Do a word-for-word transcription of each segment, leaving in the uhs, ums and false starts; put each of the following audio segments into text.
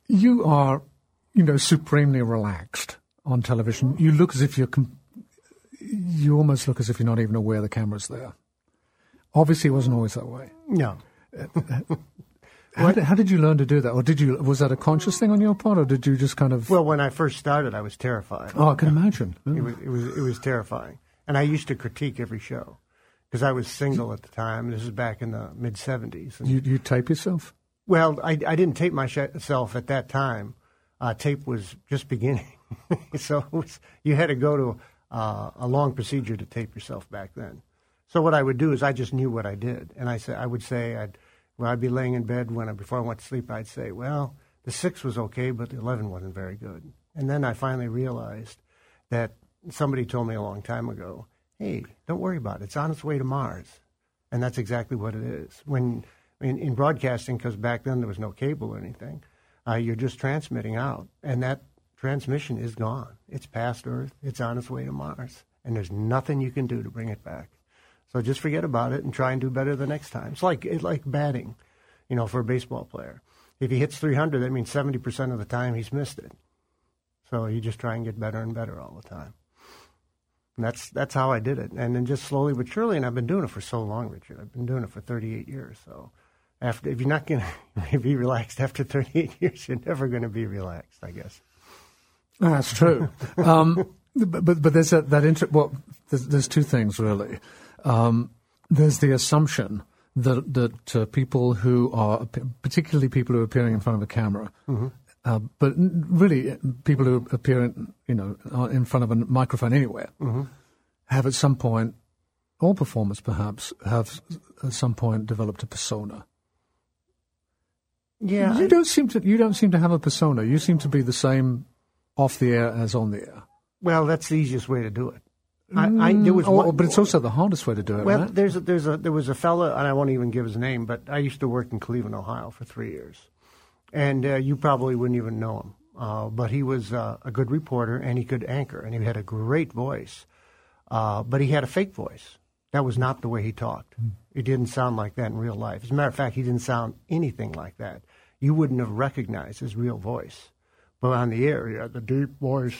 You are, you know, supremely relaxed on television. You look as if you're, com- you almost look as if you're not even aware the camera's there. Obviously, it wasn't always that way. No. How did, how did you learn to do that? Or did you, was that a conscious thing on your part, or did you just kind of... Well, when I first started, I was terrified. Oh, I can imagine. It was, it was, it was terrifying. And I used to critique every show because I was single at the time. This is back in the mid-seventies. You, you tape yourself? Well, I, I didn't tape myself at that time. Uh, tape was just beginning. So it was, you had to go to uh, a long procedure to tape yourself back then. So what I would do is I just knew what I did. And I, say, I would say, I'd, when I'd be laying in bed when I, before I went to sleep, I'd say, well, the six was okay, but the eleven wasn't very good. And then I finally realized that somebody told me a long time ago, hey, don't worry about it. It's on its way to Mars. And that's exactly what it is. When in, in broadcasting, because back then there was no cable or anything, uh, you're just transmitting out. And that transmission is gone. It's past Earth. It's on its way to Mars. And there's nothing you can do to bring it back. So just forget about it and try and do better the next time. It's like it's like batting, you know, for a baseball player. If he hits three hundred, that means seventy percent of the time he's missed it. So you just try and get better and better all the time. And that's that's how I did it. And then just slowly but surely, and I've been doing it for so long, Richard. I've been doing it for thirty-eight years. So after, if you're not going to be relaxed after thirty-eight years, you're never going to be relaxed, I guess. That's true. um, but, but but there's that, that inter- well, there's, there's two things, really. Um, there's the assumption that that uh, people who are, particularly people who are appearing in front of a camera, mm-hmm. uh, but really people who appear in, you know, in front of a microphone anywhere, mm-hmm. have at some point, all performers perhaps, have at some point developed a persona. Yeah, you I, don't seem to. You don't seem to have a persona. You seem to be the same off the air as on the air. Well, that's the easiest way to do it. I, I, there was oh, one, but it's also the hardest way to do it, well, right? there's a, there's a, there was a fella, and I won't even give his name, but I used to work in Cleveland, Ohio for three years. And uh, you probably wouldn't even know him. Uh, but he was uh, a good reporter, and he could anchor, and he had a great voice. Uh, but he had a fake voice. That was not the way he talked. Mm. It didn't sound like that in real life. As a matter of fact, he didn't sound anything like that. You wouldn't have recognized his real voice. But on the air, he had the deep voice.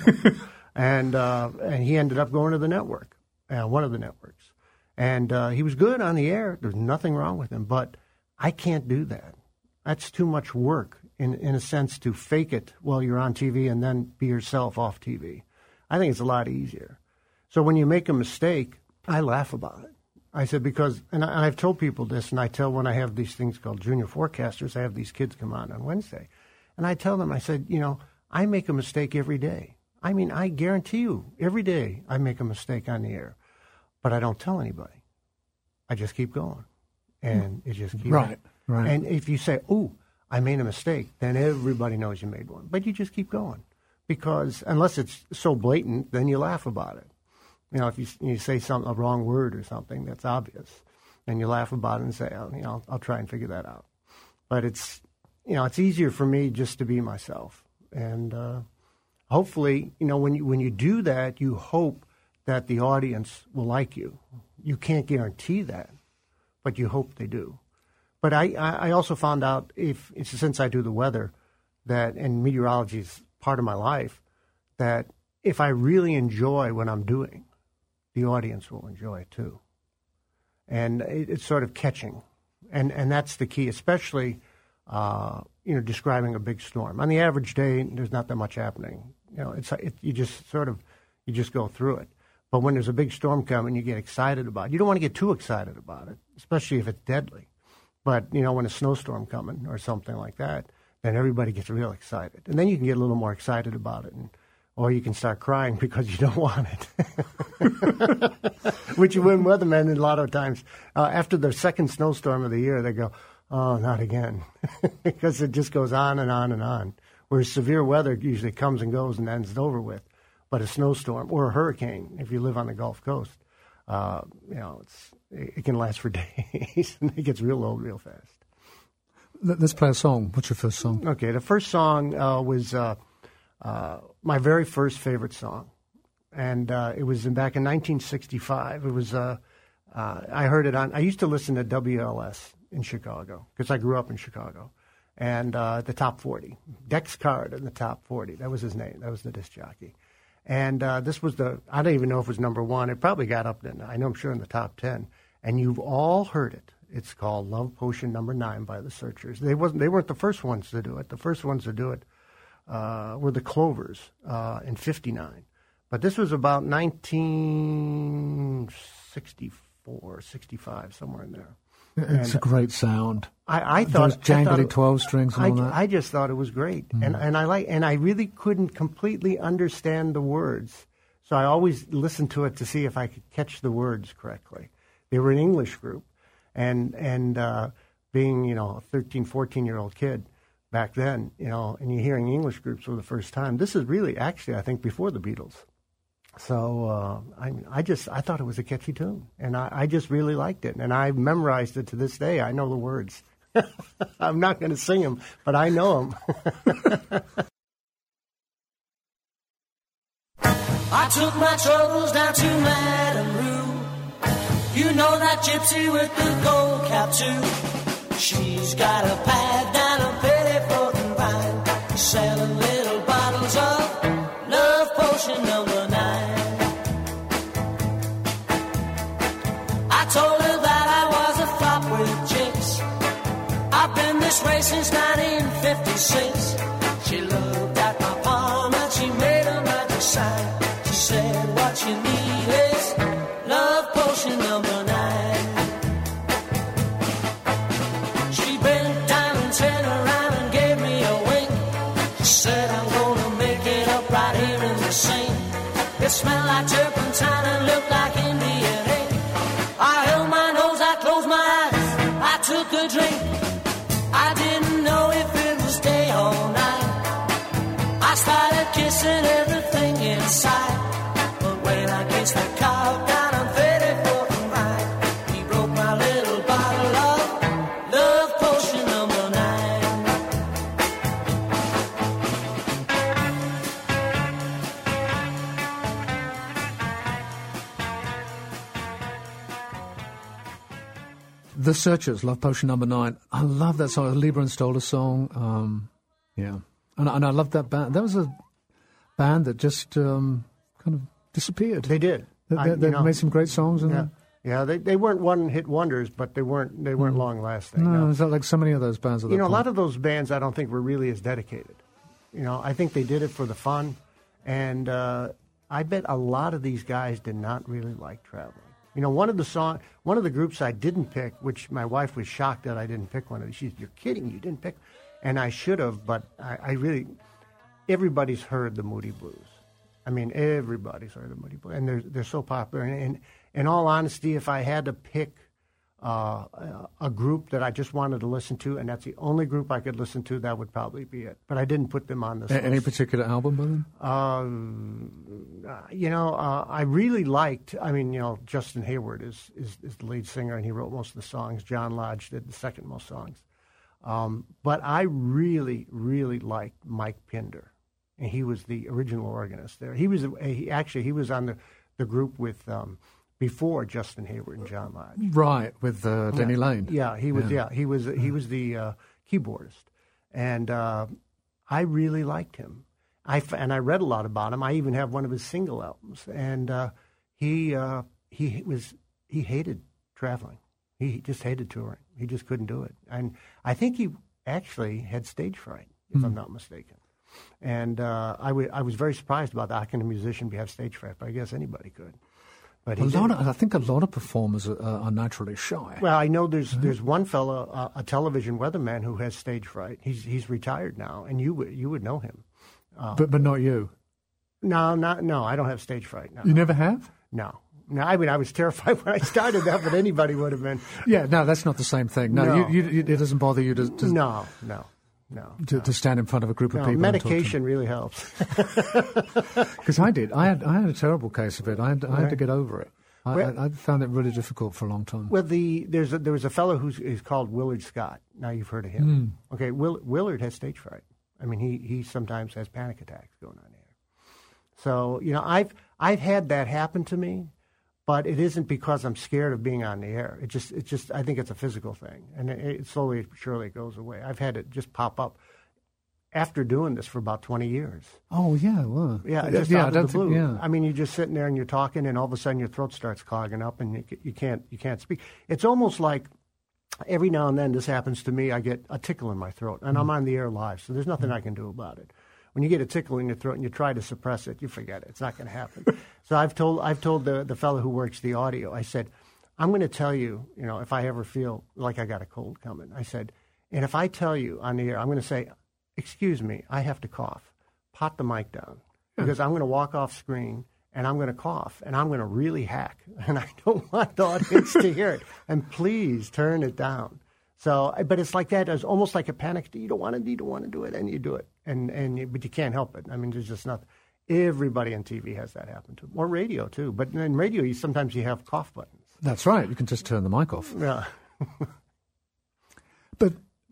and uh, and he ended up going to the network. Uh, one of the networks. And uh, he was good on the air. There's nothing wrong with him. But I can't do that. That's too much work, in, in a sense, to fake it while you're on T V and then be yourself off T V. I think it's a lot easier. So when you make a mistake, I laugh about it. I said, because, and, I, and I've told people this, and I tell when I have these things called junior forecasters, I have these kids come on on Wednesday. And I tell them, I said, you know, I make a mistake every day. I mean, I guarantee you, every day I make a mistake on the air. But I don't tell anybody. I just keep going. And it just keeps Right, right. And if you say, oh, I made a mistake, then everybody knows you made one. But you just keep going. Because unless it's so blatant, then you laugh about it. You know, if you, you say some, a wrong word or something that's obvious, and you laugh about it and say, oh, you know, I'll, I'll try and figure that out. But it's, you know, it's easier for me just to be myself. And uh, hopefully, you know, when you, when you do that, you hope that the audience will like you. You can't guarantee that, but you hope they do. But I, I also found out, if since I do the weather, that, and meteorology is part of my life, that if I really enjoy what I'm doing, the audience will enjoy it too. And it, it's sort of catching. And and that's the key, especially, uh, you know, describing a big storm. On the average day, there's not that much happening. You know, it's it, you just sort of, you just go through it. But when there's a big storm coming, you get excited about it. You don't want to get too excited about it, especially if it's deadly. But, you know, when a snowstorm coming or something like that, then everybody gets real excited. And then you can get a little more excited about it. And, or you can start crying because you don't want it. Which you win weathermen a lot of times. Uh, after the second snowstorm of the year, they go, oh, not again. Because it just goes on and on and on. Whereas severe weather usually comes and goes and ends over with. But a snowstorm or a hurricane, if you live on the Gulf Coast, uh, you know, it's, it can last for days. And it gets real old real fast. Let's play a song. What's your first song? Okay, the first song uh, was uh, uh, my very first favorite song. And uh, it was in, back in nineteen sixty-five. It was, uh, uh, I heard it on, I used to listen to W L S in Chicago because I grew up in Chicago. and uh, the top forty. Dex Card in the top forty. That was his name. That was the disc jockey. And uh, this was the, I don't even know if it was number one. It probably got up in, I know I'm sure in the top ten. And you've all heard it. It's called Love Potion Number Nine by the Searchers. They wasn't, they weren't the first ones to do it. The first ones to do it uh, were the Clovers uh, in fifty-nine. But this was about nineteen sixty-four, sixty-five, somewhere in there. It's and a great sound. I, I thought those jangly I thought, twelve strings and I, all that. I just thought it was great, mm. and and I like and I really couldn't completely understand the words, so I always listened to it to see if I could catch the words correctly. They were an English group, and and uh, being you know a thirteen, fourteen year old kid back then, you know, and you're hearing English groups for the first time. This is really actually I think before the Beatles. So uh, I, I just I thought it was a catchy tune, and I, I just really liked it, and I memorized it to this day. I know the words. I'm not going to sing them, but I know them. I took my troubles down to Madame Rue. You know that gypsy with the gold cap too. She's got a pad down a Pettiford and Vine, selling little bottles of Love Potion number nine. I told her that I was a flop with chicks. I've been this way since nineteen fifty-six. She looked at my palm and she made a magic sign. She said, what you need is Love Potion number nine. She bent down and turned around and gave me a wink. She said, I'm gonna make it up right here in the sink. It smelled like turpentine and looked like Indian ink. I held my nose, I closed my eyes, I took a drink. I didn't know if it was day or night. I started kissing everything inside. But when I kissed the cow down on thirty-fourth and Vine, he broke my little bottle of Love Potion number nine. The Searchers, Love Potion number nine. I love that song. A Lieber and Stoller song. Um, yeah. And, and I love that band. That was a band that just um, kind of disappeared. They did. They, I, they know, made some great songs. And yeah, yeah. They they weren't one-hit wonders, but they weren't they weren't mm. long-lasting. No, no. it's not like so many of those bands. At you know, point. a lot of those bands I don't think were really as dedicated. You know, I think they did it for the fun, and uh, I bet a lot of these guys did not really like traveling. You know, one of the song, one of the groups I didn't pick, which my wife was shocked that I didn't pick one of these. She said, "You're kidding! You didn't pick," and I should have, but I, I really. Everybody's heard the Moody Blues. I mean, everybody's heard the Moody Blues, and they're they're so popular. And, and in all honesty, if I had to pick uh, a group that I just wanted to listen to, and that's the only group I could listen to, that would probably be it. But I didn't put them on this. A- any list. particular album by them? Uh, you know, uh, I really liked. I mean, you know, Justin Hayward is, is is the lead singer, and he wrote most of the songs. John Lodge did the second most songs. Um, but I really, really liked Mike Pinder. And he was the original organist there. He was he, actually he was on the, the group with um, before Justin Hayward and John Lodge. Right, with uh, Denny yeah. Lane. Yeah, he was. Yeah, yeah he was. He was the uh, keyboardist, and uh, I really liked him. I and I read a lot about him. I even have one of his single albums, and uh, he uh, he was he hated traveling. He just hated touring. He just couldn't do it. And I think he actually had stage fright, if mm. I'm not mistaken. And uh, I, w- I was very surprised about that. How can a musician have stage fright? But I guess anybody could. But a lot of, I think a lot of performers are, are naturally shy. Well, I know there's mm-hmm. there's one fellow, uh, a television weatherman, who has stage fright. He's he's retired now, and you would you would know him. Uh, but but not you. No, not no. I don't have stage fright. No. You never have? No. No, I mean, I was terrified when I started that, but anybody would have been. Yeah, no, that's not the same thing. No, no. You, you, it doesn't bother you to. to no, no. No, to, no. to stand in front of a group of no, people. Medication really helps. Because I did. I had I had a terrible case of it. I had, I had right. to get over it. I, well, I, I found it really difficult for a long time. Well, the there's a, there was a fellow who's is called Willard Scott. Now you've heard of him. Mm. Okay, Will, Willard has stage fright. I mean, he he sometimes has panic attacks going on here. So you know, I've I've had that happen to me, But it isn't because I'm scared of being on the air. It just, it just, I think it's a physical thing, and it, it slowly, surely, it goes away. I've had it just pop up after doing this for about twenty years. Oh yeah, well, yeah, just yeah, out I of the don't blue. think, yeah. I mean, you're just sitting there and you're talking, and all of a sudden your throat starts clogging up, and you, you can't, you can't speak. It's almost like every now and then this happens to me. I get a tickle in my throat, and mm. I'm on the air live, so there's nothing mm. I can do about it. When you get a tickle in your throat and you try to suppress it, you forget it. It's not going to happen. So I've told I've told the the fellow who works the audio, I said, I'm going to tell you, you know, if I ever feel like I got a cold coming, I said, and if I tell you on the air, I'm going to say, excuse me, I have to cough. Pot the mic down because I'm going to walk off screen and I'm going to cough and I'm going to really hack, and I don't want the audience to hear it. And please turn it down. So, but it's like that. It's almost like a panic. You don't want to, you don't want to do it, and you do it, and and you, but you can't help it. I mean, there's just not. Everybody on T V has that happen to them, or radio too. But in radio, you sometimes you have cough buttons. That's right. You can just turn the mic off. Yeah. But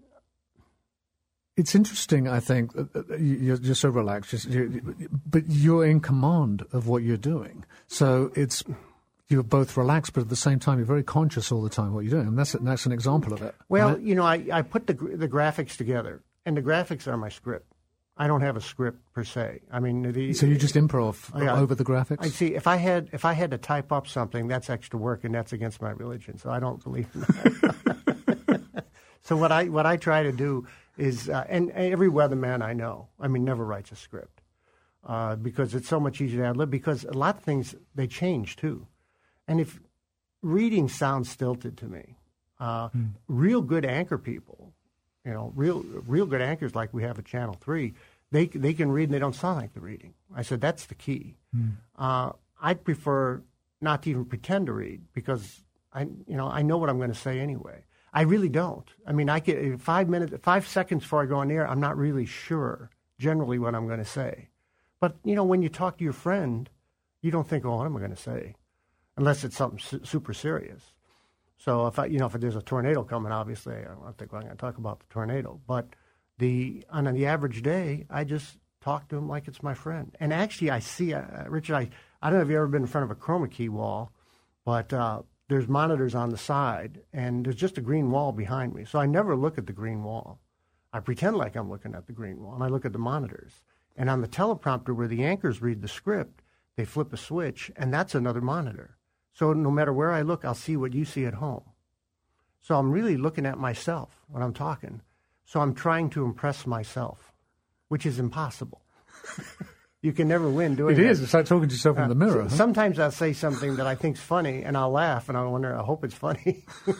it's interesting. I think you're, you're so relaxed, you're, but you're in command of what you're doing. So it's. You're both relaxed, but at the same time, you're very conscious all the time what you're doing. And that's, that's an example of it. Well, right? you know, I, I put the the graphics together, and the graphics are my script. I don't have a script per se. I mean, the, so you just improv oh, yeah, over the graphics? I see. If I had if I had to type up something, that's extra work, and that's against my religion. So I don't believe in that. So what I what I try to do is, uh, and, and every weatherman I know, I mean, never writes a script uh, because it's so much easier to ad lib. Because a lot of things they change too. And if reading sounds stilted to me, uh, mm. real good anchor people, you know, real real good anchors like we have at Channel three, they they can read and they don't sound like the reading. I said that's the key. Mm. Uh, I'd prefer not to even pretend to read because I you know I know what I'm going to say anyway. I really don't. I mean, I get five minutes, five seconds before I go on the air, I'm not really sure generally what I'm going to say. But you know, when you talk to your friend, you don't think, oh, what am I going to say? Unless it's something su- super serious. So if I, you know, if there's a tornado coming, obviously I don't think I'm going to talk about the tornado. But the on the average day, I just talk to him like it's my friend. And actually, I see, uh, Richard, I, I don't know if you've ever been in front of a chroma key wall, but uh, there's monitors on the side, and there's just a green wall behind me. So I never look at the green wall. I pretend like I'm looking at the green wall, and I look at the monitors. And on the teleprompter where the anchors read the script, they flip a switch, and that's another monitor. So no matter where I look, I'll see what you see at home. So I'm really looking at myself when I'm talking. So I'm trying to impress myself, which is impossible. You can never win doing it. It that. is. It's like talking to yourself uh, in the mirror. So, huh? Sometimes I'll say something that I think's funny, and I'll laugh, and I wonder, I hope it's funny.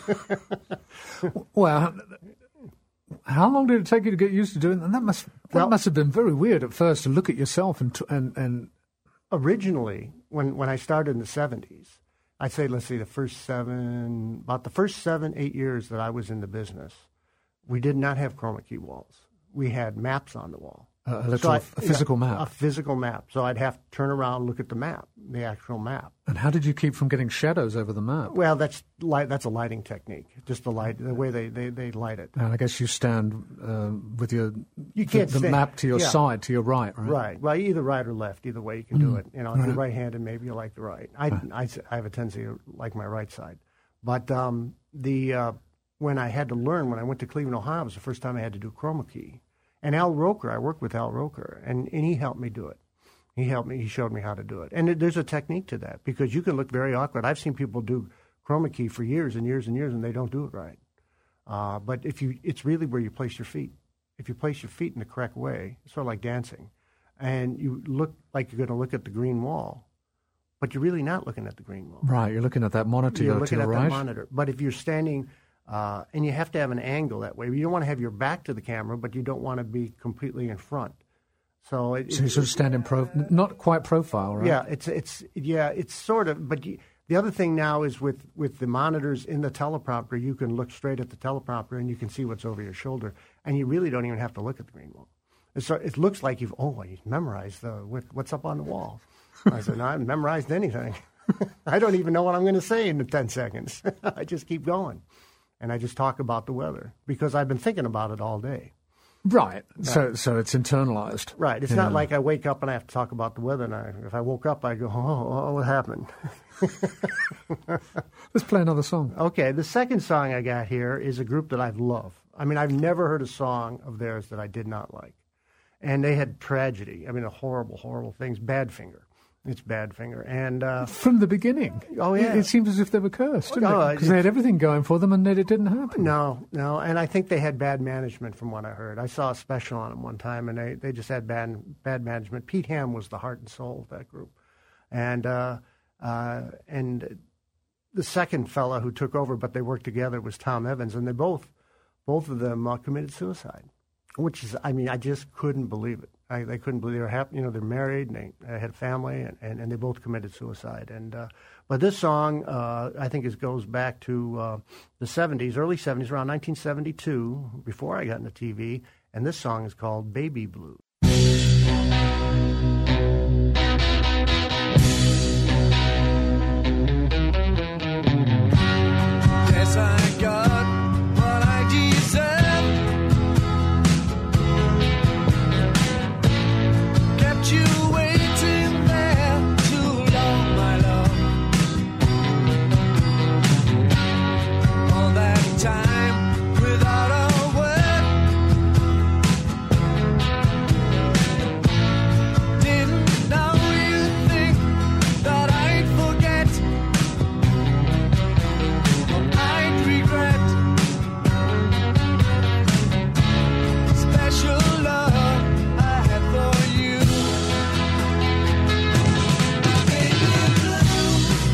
Well, how long did it take you to get used to doing that? And that must that well, must have been very weird at first to look at yourself and and and. Originally, when when I started in the seventies. I'd say, let's see, the first seven, about the first seven, eight years that I was in the business, we did not have chroma key walls. We had maps on the wall. Uh, a, so I, a physical yeah, map. A physical map. So I'd have to turn around and look at the map, the actual map. And how did you keep from getting shadows over the map? Well, that's light, that's a lighting technique, just the light, the way they, they, they light it. And I guess you stand uh, with your you can't the, the stand, map to your yeah. side, to your right, right? Right. Well, either right or left. Either way you can do mm. it. You know, if right. you're right-handed, maybe you like the right. I, right. I, I have a tendency to like my right side. But um, the uh, when I had to learn, when I went to Cleveland, Ohio, it was the first time I had to do chroma key. And Al Roker, I worked with Al Roker, and, and he helped me do it. He helped me. He showed me how to do it. And it, there's a technique to that because you can look very awkward. I've seen people do chroma key for years and years and years, and they don't do it right. Uh, but if you, it's really where you place your feet. If you place your feet in the correct way, it's sort of like dancing, and you look like you're going to look at the green wall, but you're really not looking at the green wall. Right. You're looking at that monitor you're to looking your at right. that monitor. But if you're standing. Uh, and you have to have an angle that way. You don't want to have your back to the camera, but you don't want to be completely in front. So, it, so you sort of stand in pro, not quite profile, right? Yeah, it's it's yeah, it's sort of. But you, the other thing now is with, with the monitors in the teleprompter, you can look straight at the teleprompter and you can see what's over your shoulder, and you really don't even have to look at the green wall. So it looks like you've oh, you've memorized the what's up on the wall. I said, no, I haven't memorized anything. I don't even know what I'm going to say in the ten seconds. I just keep going. And I just talk about the weather because I've been thinking about it all day. Right. So so it's internalized. Right. It's Yeah. not like I wake up and I have to talk about the weather. And I, if I woke up, I go, oh, oh, what happened? Let's play another song. Okay, the second song I got here is a group that I love. I mean, I've never heard a song of theirs that I did not like. And they had tragedy. I mean, a horrible, horrible things. Badfinger. It's Badfinger. And uh, From the beginning. Oh, yeah. It, it seemed as if they were cursed, didn't Oh, it? Because they had everything going for them and yet it didn't happen. no, no. And I think they had bad management from what I heard. I saw a special on them one time, and they, they just had bad bad management. Pete Ham was the heart and soul of that group. And uh, uh, and the second fella who took over, but they worked together, was Tom Evans. And they both, both of them uh, committed suicide, which is, I mean, I just couldn't believe it. I, they couldn't believe they were happy. You know, they're married and they, they had family, and, and, and they both committed suicide. And uh, but this song, uh, I think, it goes back to uh, the seventies, early seventies, around nineteen seventy-two, before I got into T V. And this song is called "Baby Blue." Yes, I got what I deserve. Kept you waiting there too long, my love. All that time without a word. Didn't know you'd think that I'd forget, or I'd regret. Special love I had for you. Baby blue.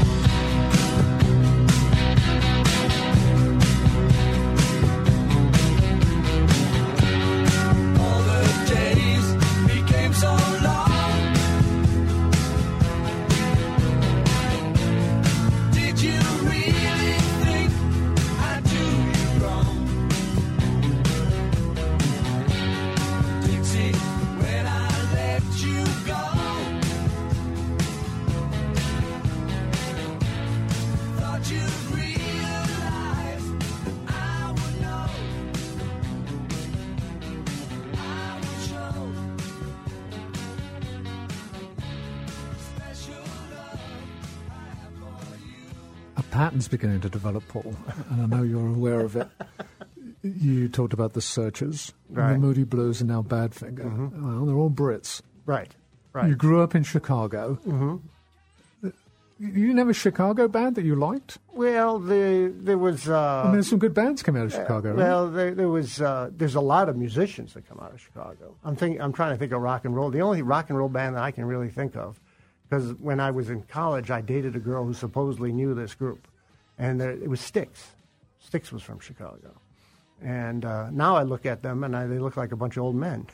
All the days became so long. Did you really think I'd do you wrong? Dixie, when I let you go, thought you'd realize I would know, I would show special love I have for you. A pattern's beginning to develop, Paul, and I know you're aware of it. You talked about the Searchers, and Right. the Moody Blues, and now Badfinger. Well, they're all Brits. Right, right. You grew up in Chicago. Mm-hmm. You didn't have a Chicago band that you liked? Well, the, there was. Uh, I mean, there's some good bands coming out of Chicago, right? Well, there, there was. Uh, there's a lot of musicians that come out of Chicago. I'm thinking. I'm trying to think of rock and roll. The only rock and roll band that I can really think of, because when I was in college, I dated a girl who supposedly knew this group, and there, it was Styx. Styx was from Chicago, and uh, now I look at them and I, they look like a bunch of old men.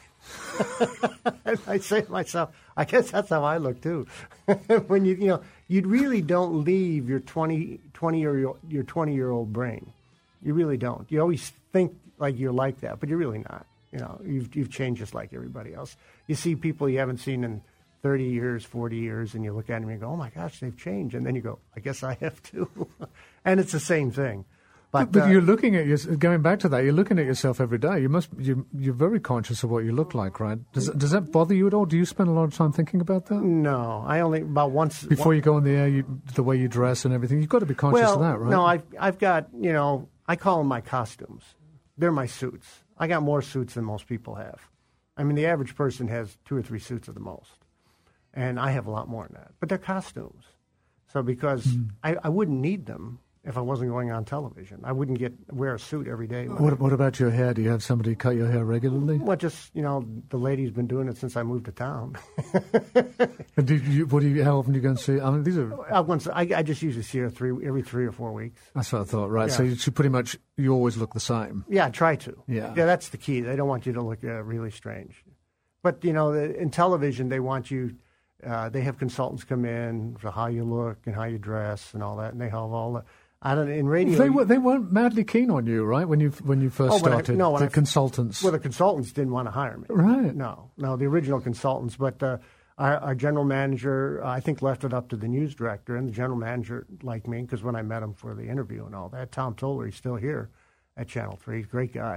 And I say to myself, I guess that's how I look too. When you you know you really don't leave your twenty, twenty year your twenty year old brain. You really don't. You always think like you're like that, but you're really not. You know, you've you've changed just like everybody else. You see people you haven't seen in thirty years, forty years, and you look at them and you go, "Oh my gosh, they've changed." And then you go, "I guess I have too." And it's the same thing. But, But uh, you're looking at your, going back to that. You're looking at yourself every day. You must. You, you're very conscious of what you look like, right? Does does that bother you at all? Do you spend a lot of time thinking about that no, I only about once before you go on the air? You, the way you dress and everything. You've got to be conscious well, of that, right? No, I've I've got you know I call them my costumes. They're my suits. I got more suits than most people have. I mean, the average person has two or three suits at the most, and I have a lot more than that. But they're costumes. So because Mm. I, I wouldn't need them if I wasn't going on television. I wouldn't get wear a suit every day. What, what about your hair? Do you have somebody cut your hair regularly? Well, just you know, the lady's been doing it since I moved to town. And do you, what do you? How often do you go and see? I mean, these are. I, once, I, I just usually see her three every three or four weeks. That's what I thought. Right. So Yeah. you should pretty much. You always look the same. Yeah, I try to. Yeah. Yeah, that's the key. They don't want you to look uh, really strange. But, you know, the- in television, they want you, uh, they have consultants come in for how you look and how you dress and all that, and they have all the, I don't know, in radio. They were they weren't madly keen on you, right? When you when you first Oh, when I- started, no, when the I- consultants. Well, the consultants didn't want to hire me. Right. No, no, the original consultants. But uh, our, our general manager, uh, I think, left it up to the news director, and the general manager liked me because when I met him for the interview and all that, Tom Toller, he's still here at Channel three. He's a great guy.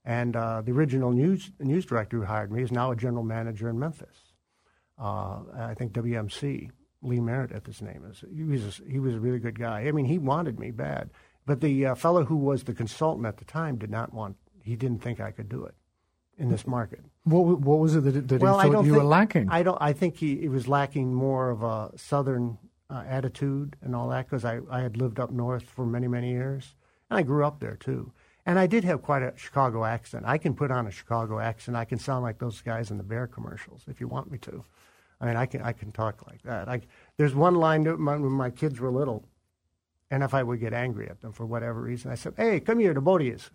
And uh, the original news news director who hired me is now a general manager in Memphis. Uh, I think W M C, Lee Meredith, his name is. He was a, he was a really good guy. I mean, he wanted me bad. But the uh, fellow who was the consultant at the time did not want, he didn't think I could do it in this market. What what was it that, that well, he I thought don't you think, were lacking? I don't. I think he, he was lacking more of a Southern uh, attitude and all that, because I, I had lived up north for many, many years. And I grew up there, too. And I did have quite a Chicago accent. I can put on a Chicago accent. I can sound like those guys in the Bear commercials if you want me to. I mean, I can I can talk like that. I, there's one line that my, when my kids were little, and if I would get angry at them for whatever reason, I said, "Hey, come here, the both of yous."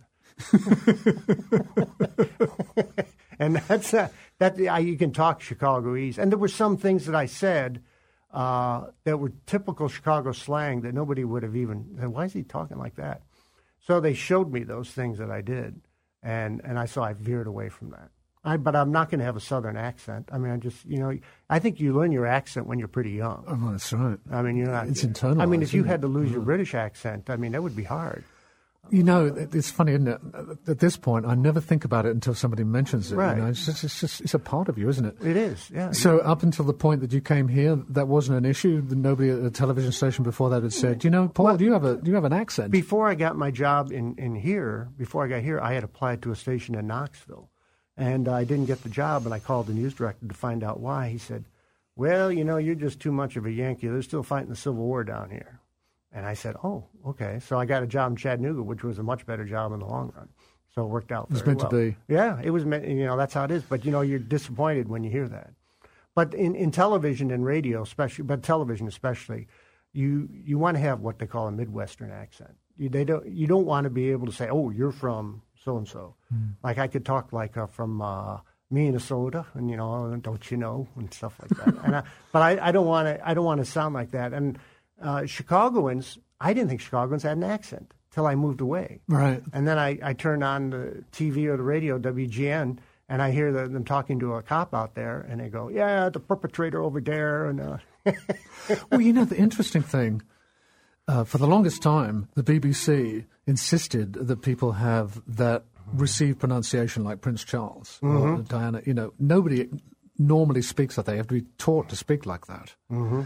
And that's uh, that. I, you can talk Chicagoese. And there were some things that I said uh, that were typical Chicago slang that nobody would have even said, "Why is he talking like that?" So they showed me those things that I did, and, and I saw I veered away from that. I, but I'm not going to have a Southern accent. I mean, I just, you know, I think you learn your accent when you're pretty young. Oh, that's right. I mean, you're not. It's internalized. I mean, if you isn't had it? to lose Yeah. your British accent, I mean, that would be hard. You know, it's funny, isn't it? At this point, I never think about it until somebody mentions it. Right. You know, it's just, it's just, it's a part of you, isn't it? It is, yeah. So up until the point that you came here, that wasn't an issue. Nobody at a television station before that had said, "You know, Paul, Well, do you have a do you have an accent?" Before I got my job in, in here, before I got here, I had applied to a station in Knoxville. And I didn't get the job, and I called the news director to find out why. He said, "Well, you know, you're just too much of a Yankee. They're still fighting the Civil War down here." And I said, "Oh, okay." So I got a job in Chattanooga, which was a much better job in the long run. So it worked out very It was meant well. to be. Yeah, it was meant, you know, that's how it is. But, you know, you're disappointed when you hear that. But in, in television and radio, especially, but television especially, you you want to have what they call a Midwestern accent. You, they don't, you don't want to be able to say, "Oh, you're from so-and-so." Mm. Like I could talk like uh, from uh, Minnesota, and, you know, "Don't you know," and stuff like that. and I, but I, I don't want to I don't want to sound like that. And uh, Chicagoans, I didn't think Chicagoans had an accent till I moved away. Right. And then I, I turned on the T V or the radio, W G N, and I hear the, them talking to a cop out there, and they go, "Yeah, the perpetrator over there." And uh, well, you know, the interesting thing, uh, for the longest time, the B B C insisted that people have that received pronunciation like Prince Charles mm-hmm. or Diana. You know, nobody normally speaks like that. They have to be taught to speak like that. Mm-hmm.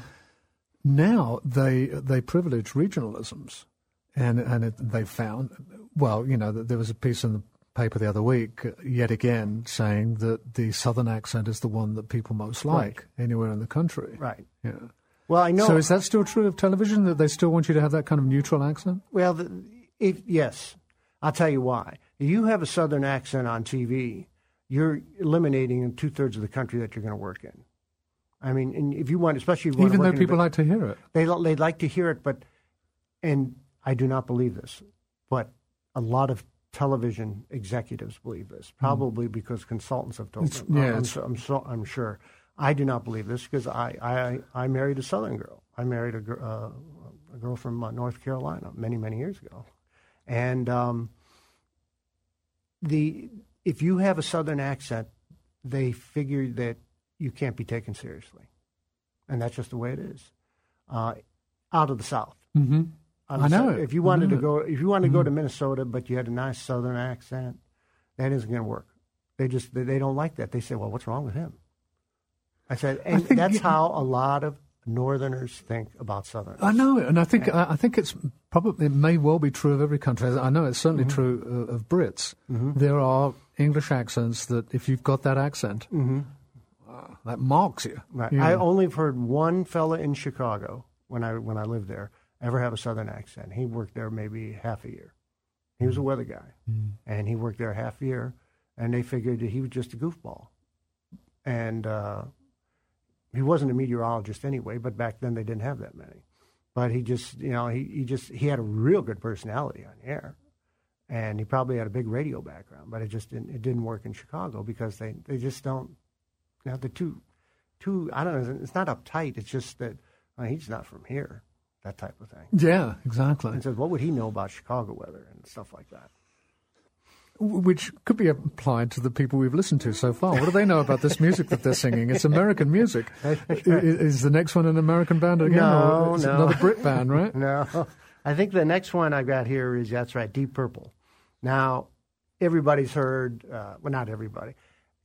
Now they they privilege regionalisms, and and it, they found, well, you know, there was a piece in the paper the other week, uh, yet again, saying that the Southern accent is the one that people most like right. anywhere in the country. Right. Yeah. Well, I know. So is that still true of television, that they still want you to have that kind of neutral accent? Well, the, if yes, I'll tell you why. If you have a Southern accent on T V, you're eliminating two thirds of the country that you're going to work in. I mean, and if you want, especially if you want even to work though people in a, like to hear it, they they'd like to hear it, but and I do not believe this, but a lot of television executives believe this, probably mm. because consultants have told it's, them. Yeah, I'm, so, I'm, so, I'm sure. I do not believe this because I, I, I married a Southern girl. I married a, uh, a girl from uh, North Carolina many, many years ago. And um, the if you have a Southern accent, they figure that you can't be taken seriously. And that's just the way it is. Uh, out of the South. Mm-hmm. I know South. it. If you wanted to it. go, if you wanted to go mm-hmm. to Minnesota, but you had a nice Southern accent, that isn't going to work. They just they, they don't like that. They say, "Well, what's wrong with him?" I said, and I think, that's yeah. how a lot of Northerners think about Southerners. I know it, and I think and, I think it's probably it may well be true of every country. I know it's certainly mm-hmm. true of, of Brits. Mm-hmm. There are English accents that if you've got that accent, mm-hmm. uh, that marks you. Right. Yeah. I only have heard one fella in Chicago when I when I lived there ever have a Southern accent. He worked there maybe half a year. He was a weather guy, mm. and he worked there half a year, and they figured that he was just a goofball. And uh, he wasn't a meteorologist anyway, but back then they didn't have that many. But he just, you know, he, he just he had a real good personality on air, and he probably had a big radio background, but it just didn't it didn't work in Chicago because they, they just don't, you know, they're too, too, I don't know, it's not uptight. It's just that well, he's not from here. That type of thing. Yeah, exactly. And says, what would he know about Chicago weather and stuff like that? Which could be applied to the people we've listened to so far. What do they know about this music that they're singing? It's American music. Is the next one an American band again? No, or it's no. another Brit band, right? No. I think the next one I've got here is, that's right, Deep Purple. Now, everybody's heard. Uh, well, not everybody.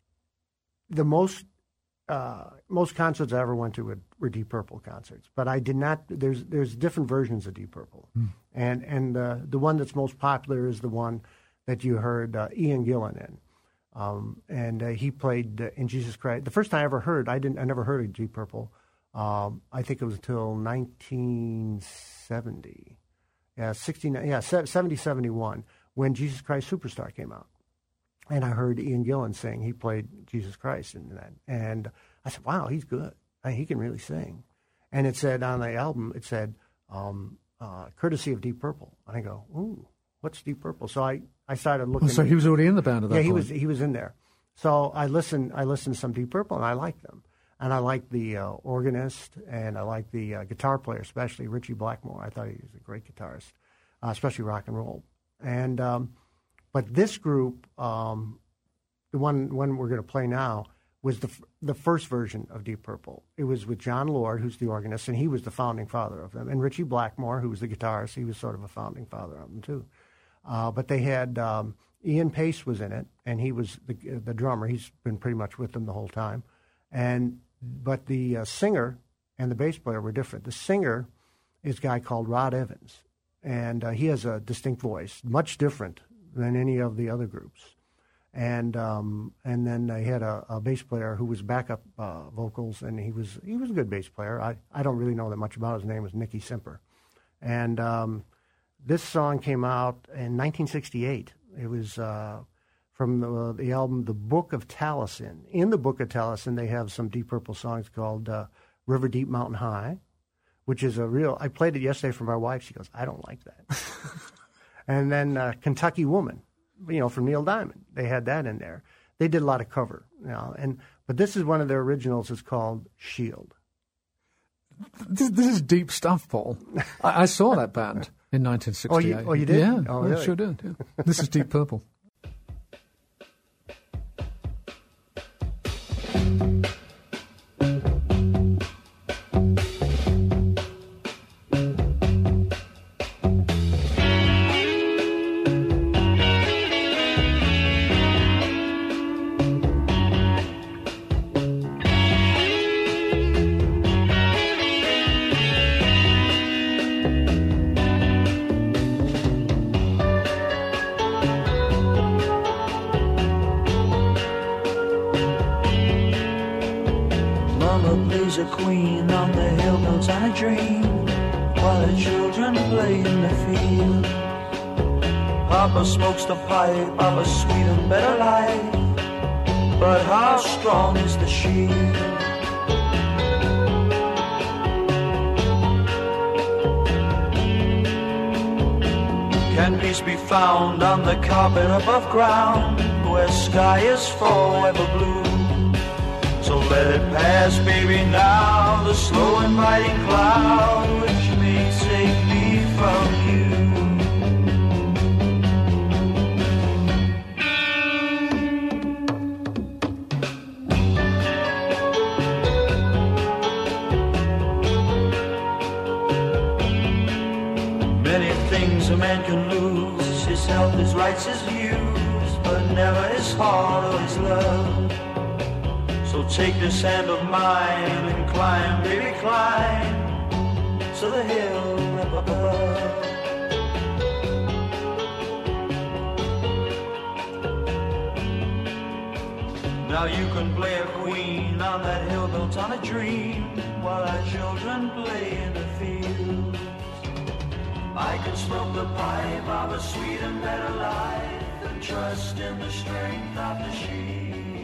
The most uh, most concerts I ever went to were, were Deep Purple concerts, but I did not. There's there's different versions of Deep Purple, mm. and and uh, the one that's most popular is the one that you heard uh, Ian Gillan in. Um, and uh, he played uh, in Jesus Christ. The first time I ever heard, I didn't, I never heard of Deep Purple. Um, I think it was until nineteen seventy, yeah, sixty-nine, yeah, seventy, seventy-one, when Jesus Christ Superstar came out, and I heard Ian Gillan sing. He played Jesus Christ in that, and I said, "Wow, he's good. I, he can really sing." And it said on the album, it said, um, uh, "Courtesy of Deep Purple." And I go, "Ooh, what's Deep Purple?" So I. I started looking. Oh, so he was already in the band at that yeah, point. Yeah, he was. He was in there. So I listened. I listened to some Deep Purple, and I liked them. And I liked the uh, organist, and I liked the uh, guitar player, especially Richie Blackmore. I thought he was a great guitarist, uh, especially rock and roll. And um, but this group, um, the one one we're going to play now, was the f- the first version of Deep Purple. It was with John Lord, who's the organist, and he was the founding father of them. And Richie Blackmore, who was the guitarist, he was sort of a founding father of them too. Uh, but they had um, Ian Pace was in it, and he was the, the drummer. He's been pretty much with them the whole time. And but the uh, singer and the bass player were different. The singer is a guy called Rod Evans, and uh, he has a distinct voice, much different than any of the other groups. And um, and then they had a, a bass player who was backup uh, vocals, and he was he was a good bass player. I, I don't really know that much about his name. Was Nicky Simper, and um, this song came out in nineteen sixty-eight. It was uh, from the, the album The Book of Taliesin. In the Book of Taliesin, they have some Deep Purple songs called uh, River Deep Mountain High, which is a real... I played it yesterday for my wife. She goes, I don't like that. And then uh, Kentucky Woman, you know, from Neil Diamond. They had that in there. They did a lot of cover. You know, and but this is one of their originals. It's called Shield. This, this is deep stuff, Paul. I, I saw that band in nineteen sixty-eight. Oh, you, oh, you did? Yeah, oh, yeah really? Sure did. Yeah. This is Deep Purple. A queen on the hill builds on a dream while the children play in the field. Papa smokes the pipe of a sweet and better life, but how strong is the shield? Can peace be found on the carpet above ground where sky is forever blue? So let it pass, baby, now, the slow inviting cloud which may take me from you. Many things a man can lose, his health, his rights, his views, but never his heart or his love. So take this hand of mine and climb, baby, climb to the hill up above. Now you can play a queen on that hill built on a dream while our children play in the fields. I can smoke the pipe of a sweet and better life and trust in the strength of the sheep.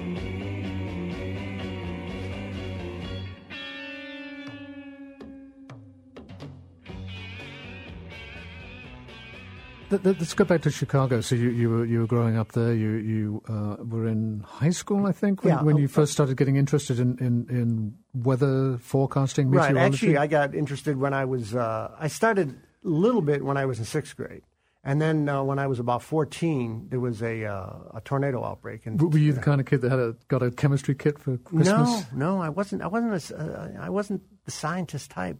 Let's go back to Chicago. So you, you were you were growing up there. You you uh, were in high school, I think, when, yeah. when you first started getting interested in, in, in weather forecasting, meteorology. Right. Actually, I got interested when I was. Uh, I started a little bit when I was in sixth grade, and then uh, when I was about fourteen, there was a uh, a tornado outbreak. And were you the kind of kid that had a, got a chemistry kit for Christmas? No, no, I wasn't. I wasn't. A, uh, I wasn't the scientist type.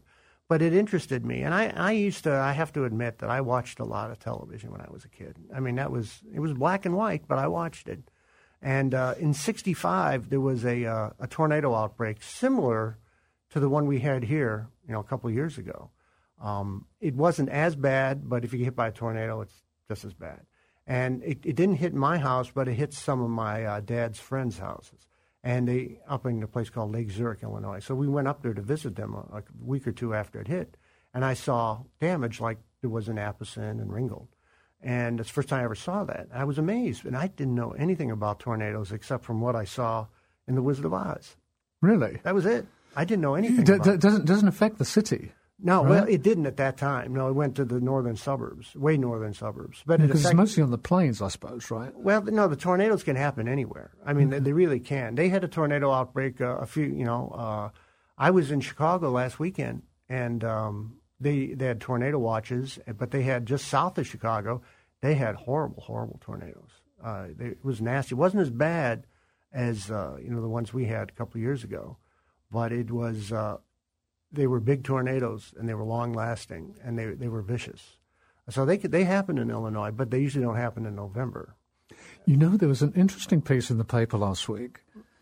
But it interested me, and I, I used to. I have to admit that I watched a lot of television when I was a kid. I mean, that was it was black and white, but I watched it. And uh, in sixty-five, there was a uh, a tornado outbreak similar to the one we had here, you know, a couple of years ago. Um, it wasn't as bad, but if you get hit by a tornado, it's just as bad. And it, it didn't hit my house, but it hit some of my uh, dad's friends' houses. And they up in a place called Lake Zurich, Illinois. So we went up there to visit them a, a week or two after it hit, and I saw damage like there was in Appomattox and Ringgold. And it's the first time I ever saw that. I was amazed, and I didn't know anything about tornadoes except from what I saw in The Wizard of Oz. Really? That was it. I didn't know anything. It d- about d- it. doesn't doesn't affect the city. No, right? well, it didn't at that time. No, it went to the northern suburbs, way northern suburbs. But it Because affect- it's mostly on the plains, I suppose, right? Well, no, the tornadoes can happen anywhere. I mean, they, they really can. They had a tornado outbreak uh, a few, you know, uh, I was in Chicago last weekend, and um, they, they had tornado watches, but they had just south of Chicago, they had horrible, horrible tornadoes. Uh, they, it was nasty. It wasn't as bad as, uh, you know, the ones we had a couple of years ago, but it was, uh, they were big tornadoes, and they were long-lasting, and they they were vicious. So they could, they happen in Illinois, but they usually don't happen in November. You know, there was an interesting piece in the paper last week.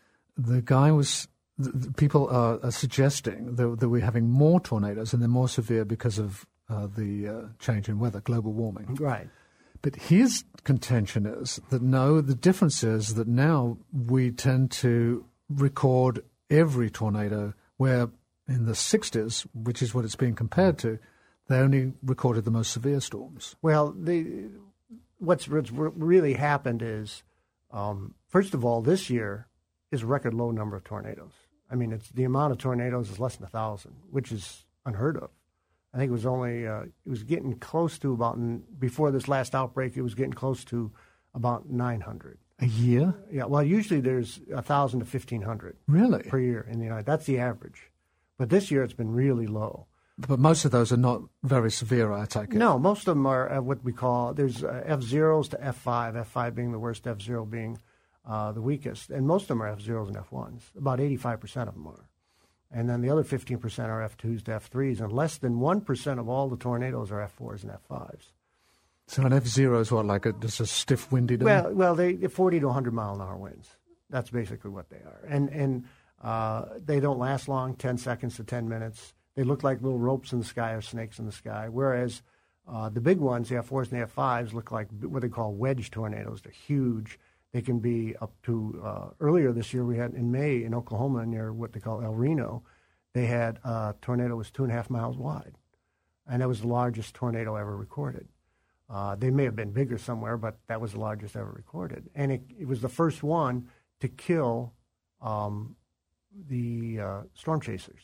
The guy was, the, the people are, are suggesting that, that we're having more tornadoes, and they're more severe because of uh, the uh, change in weather, global warming. Right. But his contention is that no, the difference is that now we tend to record every tornado where in the sixties, which is what it's being compared to, they only recorded the most severe storms. Well, the, what's, what's really happened is, um, first of all, this year is a record low number of tornadoes. I mean, it's the amount of tornadoes is less than a thousand, which is unheard of. I think it was only uh, it was getting close to about before this last outbreak. It was getting close to about nine hundred a year. Yeah. Well, usually there's a thousand to fifteen hundred really per year in the United. That's the average. But this year it's been really low. But most of those are not very severe, I take it. No, most of them are uh, what we call, there's uh, F zeros to F five, F five being the worst, F zero being uh, the weakest. And most of them are F zeros and F ones. About eighty-five percent of them are. And then the other fifteen percent are F twos to F threes, and less than one percent of all the tornadoes are F fours and F fives. So an F zero is what, like a, just a stiff, windy day? Well, well, they forty to one hundred mile an hour winds. That's basically what they are. And, and uh, they don't last long, ten seconds to ten minutes. They look like little ropes in the sky or snakes in the sky, whereas uh, the big ones, the F fours and the F fives, look like what they call wedge tornadoes. They're huge. They can be up to, uh, earlier this year we had in May in Oklahoma near what they call El Reno, they had a tornado that was two and a half miles wide. And that was the largest tornado ever recorded. Uh, they may have been bigger somewhere, but that was the largest ever recorded. And it, it was the first one to kill um, the uh, storm chasers.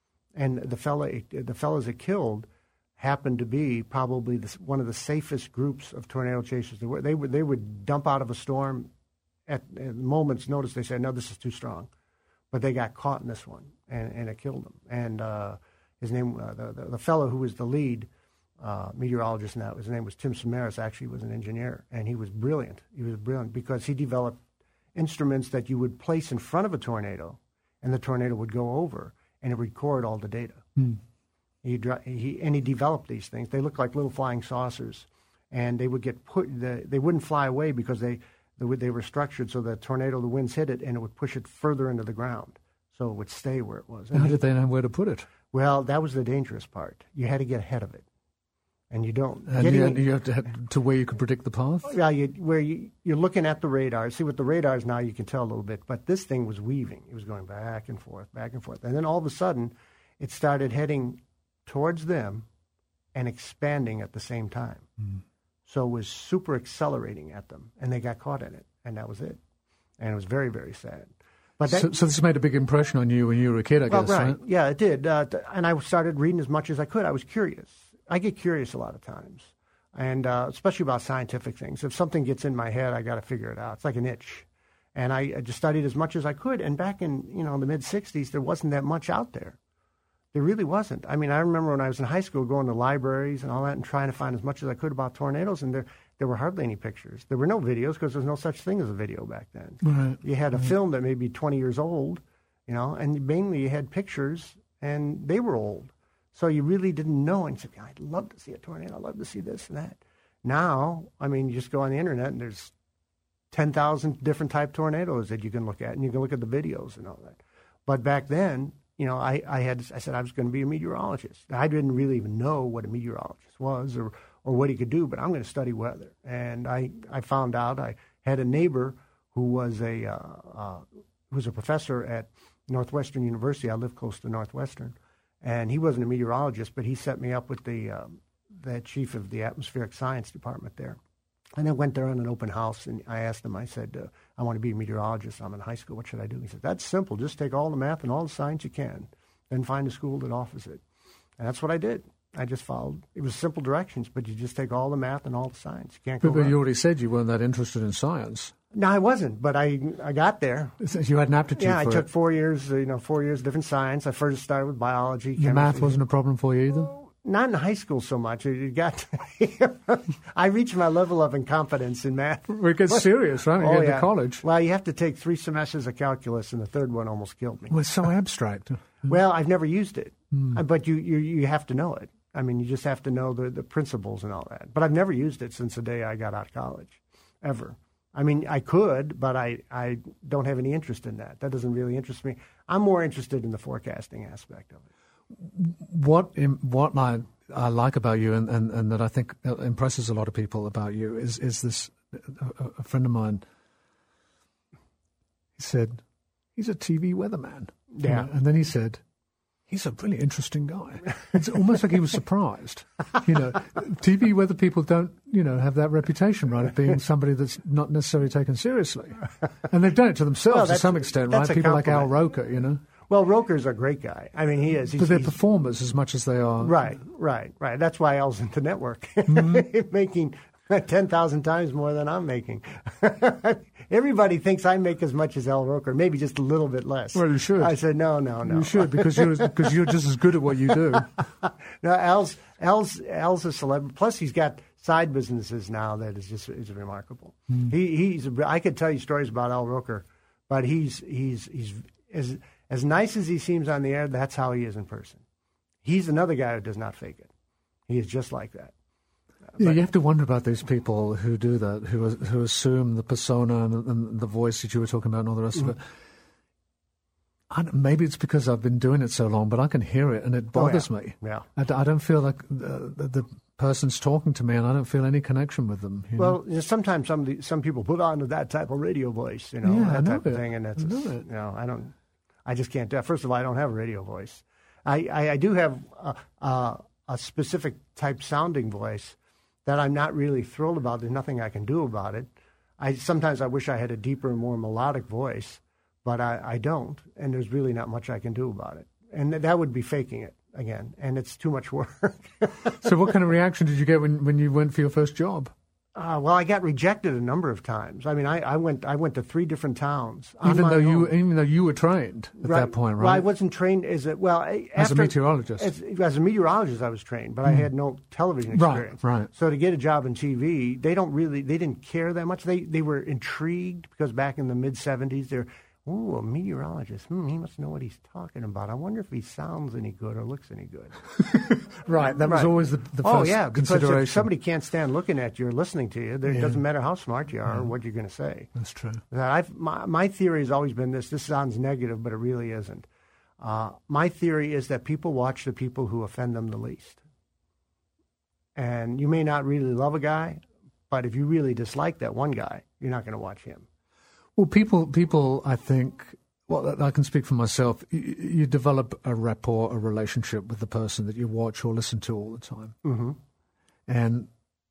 And the fella, the fellows it killed happened to be probably the, one of the safest groups of tornado chasers there were. They would, they would dump out of a storm at, at a moment's notice. They said, no, this is too strong. But they got caught in this one, and, and it killed them. And uh, his name, uh, the, the, the fellow who was the lead uh, meteorologist now, his name was Tim Samaras, actually was an engineer. And he was brilliant. He was brilliant because he developed instruments that you would place in front of a tornado, and the tornado would go over, and it would record all the data. Mm. He, he and he developed these things. They looked like little flying saucers, and they would get put. The, they wouldn't fly away because they they were structured so the tornado, the winds hit it, and it would push it further into the ground, so it would stay where it was. And how did they know where to put it? Well, that was the dangerous part. You had to get ahead of it, and you don't. And you, had, you have to head to where you could predict the path. Yeah, you, where you, you're looking at the radar. See, with the radars now, you can tell a little bit, but this thing was weaving. It was going back and forth, back and forth, and then all of a sudden, it started heading towards them and expanding at the same time. Mm. So it was super accelerating at them, and they got caught in it, and that was it. And it was very, very sad. But that, so, so this made a big impression on you when you were a kid, I well, guess, right. right? Yeah, it did. Uh, and I started reading as much as I could. I was curious. I get curious a lot of times, and uh, especially about scientific things. If something gets in my head, I got to figure it out. It's like an itch. And I, I just studied as much as I could. And back in, you know, the mid-sixties, there wasn't that much out there. There really wasn't. I mean, I remember when I was in high school going to libraries and all that and trying to find as much as I could about tornadoes, and there there were hardly any pictures. There were no videos because there was no such thing as a video back then. Right. You had a right. film that may be twenty years old, you know, and mainly you had pictures, and they were old. So you really didn't know. And you said, I'd love to see a tornado. I'd love to see this and that. Now, I mean, you just go on the internet and there's ten thousand different type tornadoes that you can look at, and you can look at the videos and all that. But back then, you know, I, I had I said I was going to be a meteorologist. I didn't really even know what a meteorologist was or, or what he could do, but I'm going to study weather. And I, I found out I had a neighbor who was a uh, uh, who was a professor at Northwestern University. I live close to Northwestern, and he wasn't a meteorologist, but he set me up with the um, the chief of the atmospheric science department there. And I went there on an open house, and I asked him, I said, uh, I want to be a meteorologist. I'm in high school. What should I do? He said, that's simple. Just take all the math and all the science you can, then find a school that offers it. And that's what I did. I just followed. It was simple directions, but you just take all the math and all the science. You can't go But, but wrong. you already said you weren't that interested in science. No, I wasn't, but I I got there. You had an aptitude Yeah, I for took it. four years, uh, you know, four years different science. I first started with biology. Your math chemistry. wasn't a problem for you either? Not in high school so much. You got. I reached my level of incompetence in math. It gets serious, right? You Oh, get yeah. to college. Well, you have to take three semesters of calculus, and the third one almost killed me. Well, it's so abstract. Well, I've never used it, Hmm. Uh, but you, you you have to know it. I mean, you just have to know the, the principles and all that. But I've never used it since the day I got out of college, ever. I mean, I could, but I, I don't have any interest in that. That doesn't really interest me. I'm more interested in the forecasting aspect of it. What im- what I, I like about you, and, and, and that I think impresses a lot of people about you, is is this. A, a friend of mine, he said, he's a T V weatherman. you Yeah. know, and then he said, he's a really interesting guy. It's almost like he was surprised. You know, T V weather people don't, you know, have that reputation, right, of being somebody that's not necessarily taken seriously. And they've done it to themselves Well, to that's- some extent, that's right? a People like Al compliment. Roker, you know. Well, Roker's a great guy. I mean, he is. He's, But they're he's- performers as much as they are. Right, right, right. That's why Al's in the network, Mm-hmm. making ten thousand times more than I'm making. Everybody thinks I make as much as Al Roker, maybe just a little bit less. Well, you should. I said, no, no, no. You should, because you're, because you're just as good at what you do. No, Al's, Al's, Al's a celebrity. Plus, he's got side businesses now that is just is remarkable. Hmm. He, he's. I could tell you stories about Al Roker, but he's he's he's as as nice as he seems on the air. That's how he is in person. He's another guy who does not fake it. He is just like that. Yeah, you have to wonder about these people who do that, who who assume the persona and, and the voice that you were talking about and all the rest Mm-hmm. of it. I don't, maybe it's because I've been doing it so long, but I can hear it and it bothers Oh, yeah. me. Yeah. I, d- I don't feel like the, the, the person's talking to me, and I don't feel any connection with them. You know? Well, you know, sometimes some of the, some people put on that type of radio voice, you know, Yeah, I that know type of it. thing, and that's I know just, it. you know, I don't, I just can't do it. First of all, I don't have a radio voice. I, I, I do have a, a, a specific type sounding voice that I'm not really thrilled about. There's nothing I can do about it. I sometimes I wish I had a deeper, more melodic voice, but I, I don't, and there's really not much I can do about it. And that would be faking it again, and it's too much work. So what kind of reaction did you get when, when you went for your first job? Uh, well, I got rejected a number of times. I mean, I, I went I went to three different towns. on Even my though you own. even though you were trained at that point, right? Well, I wasn't trained as a well I- As a after- meteorologist. As, as a meteorologist, I was trained, but I had no television Right, experience. right. So to get a job in T V, they don't really they didn't care that much. They they were intrigued because back in the mid seventies, they're ooh, a meteorologist. Hmm, he must know what he's talking about. I wonder if he sounds any good or looks any good. Right, that was Right. always the, the oh first yeah, because consideration. if somebody can't stand looking at you or listening to you, there- it Yeah. doesn't matter how smart you are or what you're going to say. That's true. That I've, my, my theory has always been this. This sounds negative, but it really isn't. Uh, my theory is that people watch the people who offend them the least. And you may not really love a guy, but if you really dislike that one guy, you're not going to watch him. Well, people, people, I think, well, I can speak for myself. You, you develop a rapport, a relationship with the person that you watch or listen to all the time. Mm-hmm. And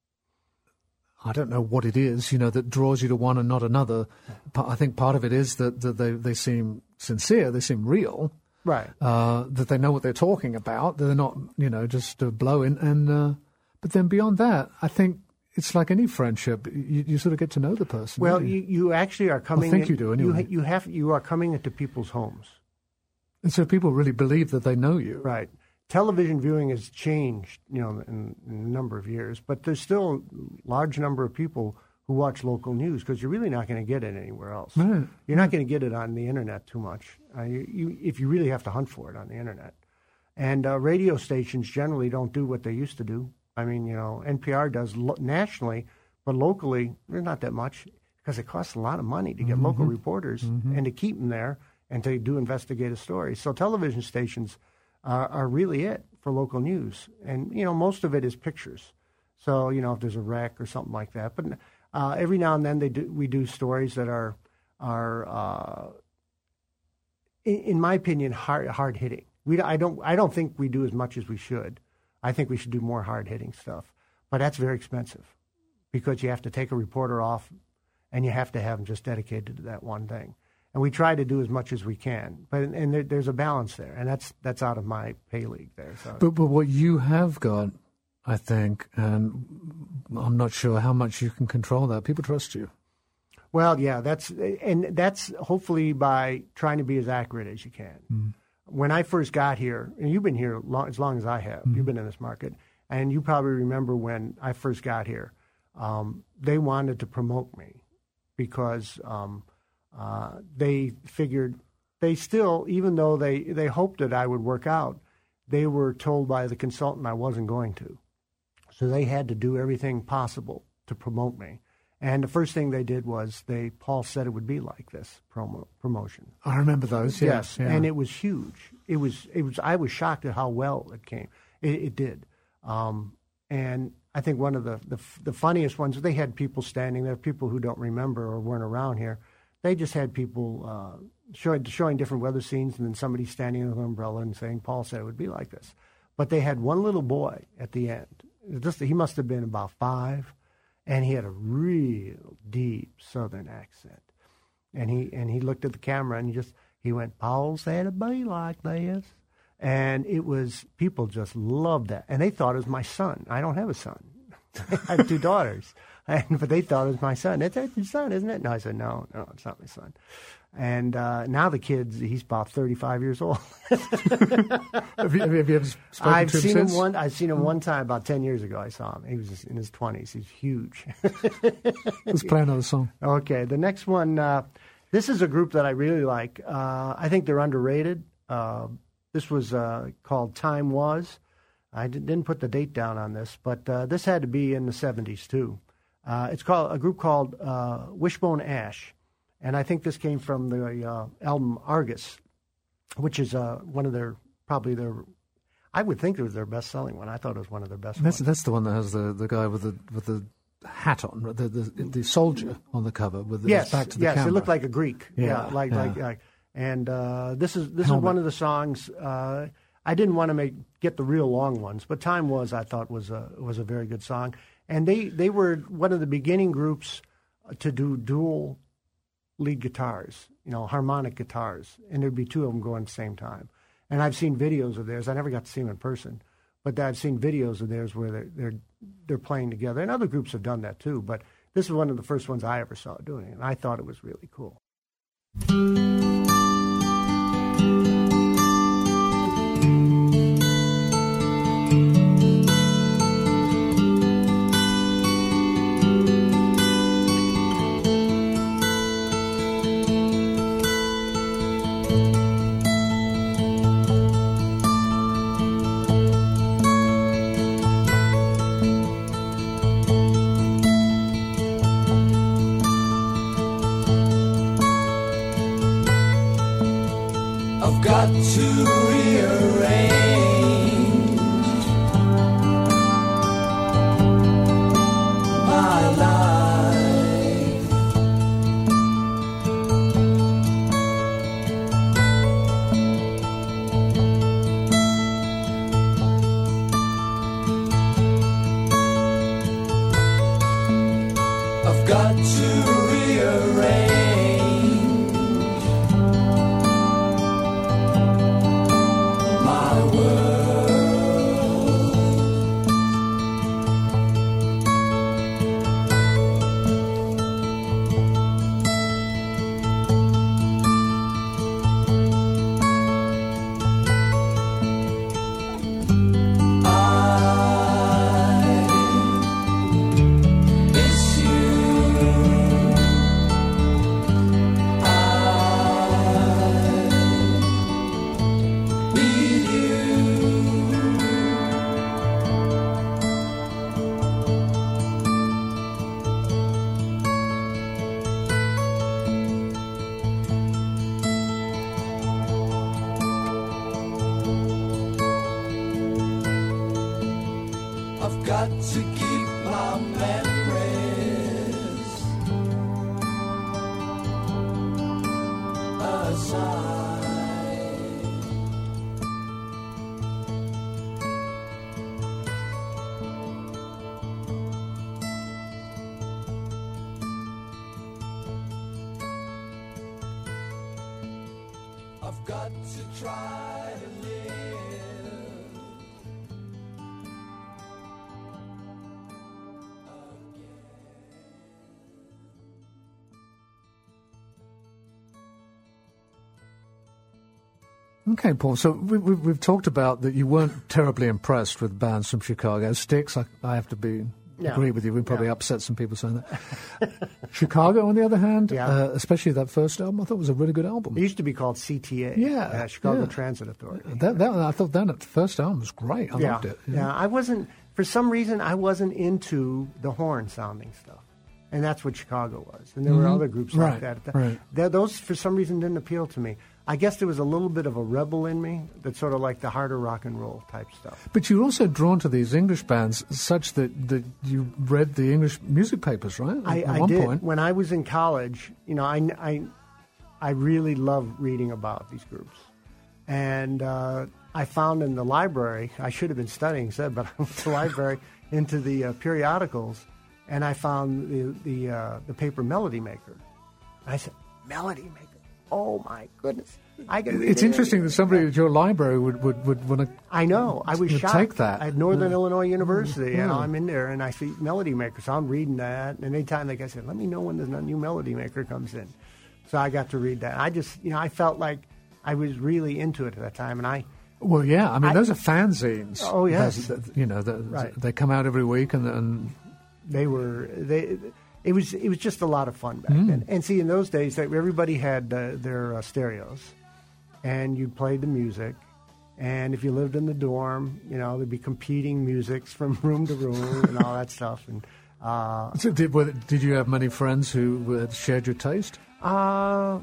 I don't know what it is, you know, that draws you to one and not another. But I think part of it is that, that they, they seem sincere, they seem real, Right. uh, that they know what they're talking about, that they're not, you know, just uh, blowing. And uh, but then beyond that, I think it's like any friendship. You, you sort of get to know the person. Well, don't you? you, you actually are coming. think in- you do, anyway. You, you have you are coming into people's homes. And so people really believe that they know you. Right. Television viewing has changed, you know, in, in a number of years, but there's still a large number of people who watch local news because you're really not going to get it anywhere else. Right. You're not going to get it on the internet too much. Uh, you, you, if you really have to hunt for it on the internet, And uh, radio stations generally don't do what they used to do. I mean, you know, N P R does lo- nationally, but locally, there's not that much because it costs a lot of money to get mm-hmm. local reporters mm-hmm. and to keep them there and to do investigative stories. So television stations uh, are really it for local news. And, you know, most of it is pictures. So, you know, if there's a wreck or something like that. But uh, every now and then they do, we do stories that are, are uh, in, in my opinion, hard, hard-hitting. We, I don't, I don't think we do as much as we should. I think we should do more hard-hitting stuff. But that's very expensive because you have to take a reporter off and you have to have them just dedicated to that one thing. And we try to do as much as we can. But and there, there's a balance there, and that's that's out of my pay league there. So. But, but what you have got, I think, and I'm not sure how much you can control that. People trust you. Well, yeah, that's and that's hopefully by trying to be as accurate as you can. Mm. When I first got here, and you've been here long, as long as I have, mm-hmm. you've been in this market, and you probably remember when I first got here, um, they wanted to promote me because um, uh, they figured they still, even though they, they hoped that I would work out, they were told by the consultant I wasn't going to. So they had to do everything possible to promote me. And the first thing they did was they Paul said it would be like this promo, promotion. I remember those. Yeah, yes, yeah. And it was huge. It was it was. I was shocked at how well it came. It, it did, um, and I think one of the, the the funniest ones. They had people standing there, people who don't remember or weren't around here. They just had people uh, showing showing different weather scenes, and then somebody standing with an umbrella and saying, "Paul said it would be like this." But they had one little boy at the end. Just he must have been about five. And he had a real deep Southern accent, and he and he looked at the camera and he just he went, "Paul said it'd be like this," and it was people just loved that, and they thought it was my son. I don't have a son; I have two daughters, and but they thought it was my son. That's your son, isn't it? No, I said, "No, no, it's not my son." And uh, now the kid's he's about thirty-five years old. have, you, have you ever spoken I've to him seen since? him one. I've seen him one time about ten years ago. I saw him. He was in his twenties. He's huge. Let's play another song. Okay, the next one. Uh, this is a group that I really like. Uh, I think they're underrated. Uh, this was uh, called Time Was. I didn't put the date down on this, but uh, this had to be in the seventies too. Uh, it's called a group called uh, Wishbone Ash. And I think this came from the uh, album Argus, which is uh, one of their, probably their, I would think it was their best-selling one. I thought it was one of their best that's, ones. That's the one that has the, the guy with the with the hat on, the the, the soldier on the cover with the yes, back to the yes, camera. Yes, it looked like a Greek. Yeah, yeah like, yeah. like, like, and uh, this is this Helmet. is one of the songs. Uh, I didn't want to make get the real long ones, but Time Was, I thought, was a was a very good song. And they, they were one of the beginning groups to do dual lead guitars, you know, harmonic guitars, and there'd be two of them going at the same time. And I've seen videos of theirs. I never got to see them in person, but I've seen videos of theirs where they're they're, they're playing together. And other groups have done that too, but this is one of the first ones I ever saw doing it, and I thought it was really cool. Got to rearrange my life. I've got to rearrange my got to keep my memories aside. I've got to try to live. Okay, Paul. So we, we, we've talked about that you weren't terribly impressed with bands from Chicago. Styx, I, I have to be Yeah. agree with you. We probably Yeah. upset some people saying that. Chicago, on the other hand, Yeah. uh, especially that first album, I thought was a really good album. It used to be called C T A, Yeah, uh, Chicago yeah. Transit Authority. That, that I thought that the first album was great. I yeah, loved it. yeah. I wasn't, for some reason, I wasn't into the horn sounding stuff. And that's what Chicago was. And there were other groups Right, like that. right. Th- Those, for some reason, didn't appeal to me. I guess there was a little bit of a rebel in me that sort of like the harder rock and roll type stuff. But you were also drawn to these English bands such that, that you read the English music papers, right? I, At I one did. point. When I was in college, you know, I, I, I really loved reading about these groups. And uh, I found in the library, I should have been studying, said, but I went to the library into the uh, periodicals, and I found the the, uh, the paper Melody Maker. And I said, Melody Maker? Oh, my goodness. I can read It's it. interesting that somebody at your library would, would, would want to... I know. I was to shocked. take that. At Northern Yeah. Illinois University, you know, Yeah. I'm in there, and I see Melody Maker, so I'm reading that. And anytime like I said, let me know when the new Melody Maker comes in. So I got to read that. I just, you know, I felt like I was really into it at that time, and I... Well, yeah. I mean, I- those are fanzines. Oh, yes. That's- that- you know, that- Right. they come out every week, and, and They were they. It was it was just a lot of fun back Mm. then. And see, in those days, that everybody had uh, their uh, stereos, and you played the music. And if you lived in the dorm, you know, there'd be competing musics from room to room and all that stuff. And uh, so did, were, did you have many friends who had shared your taste? uh,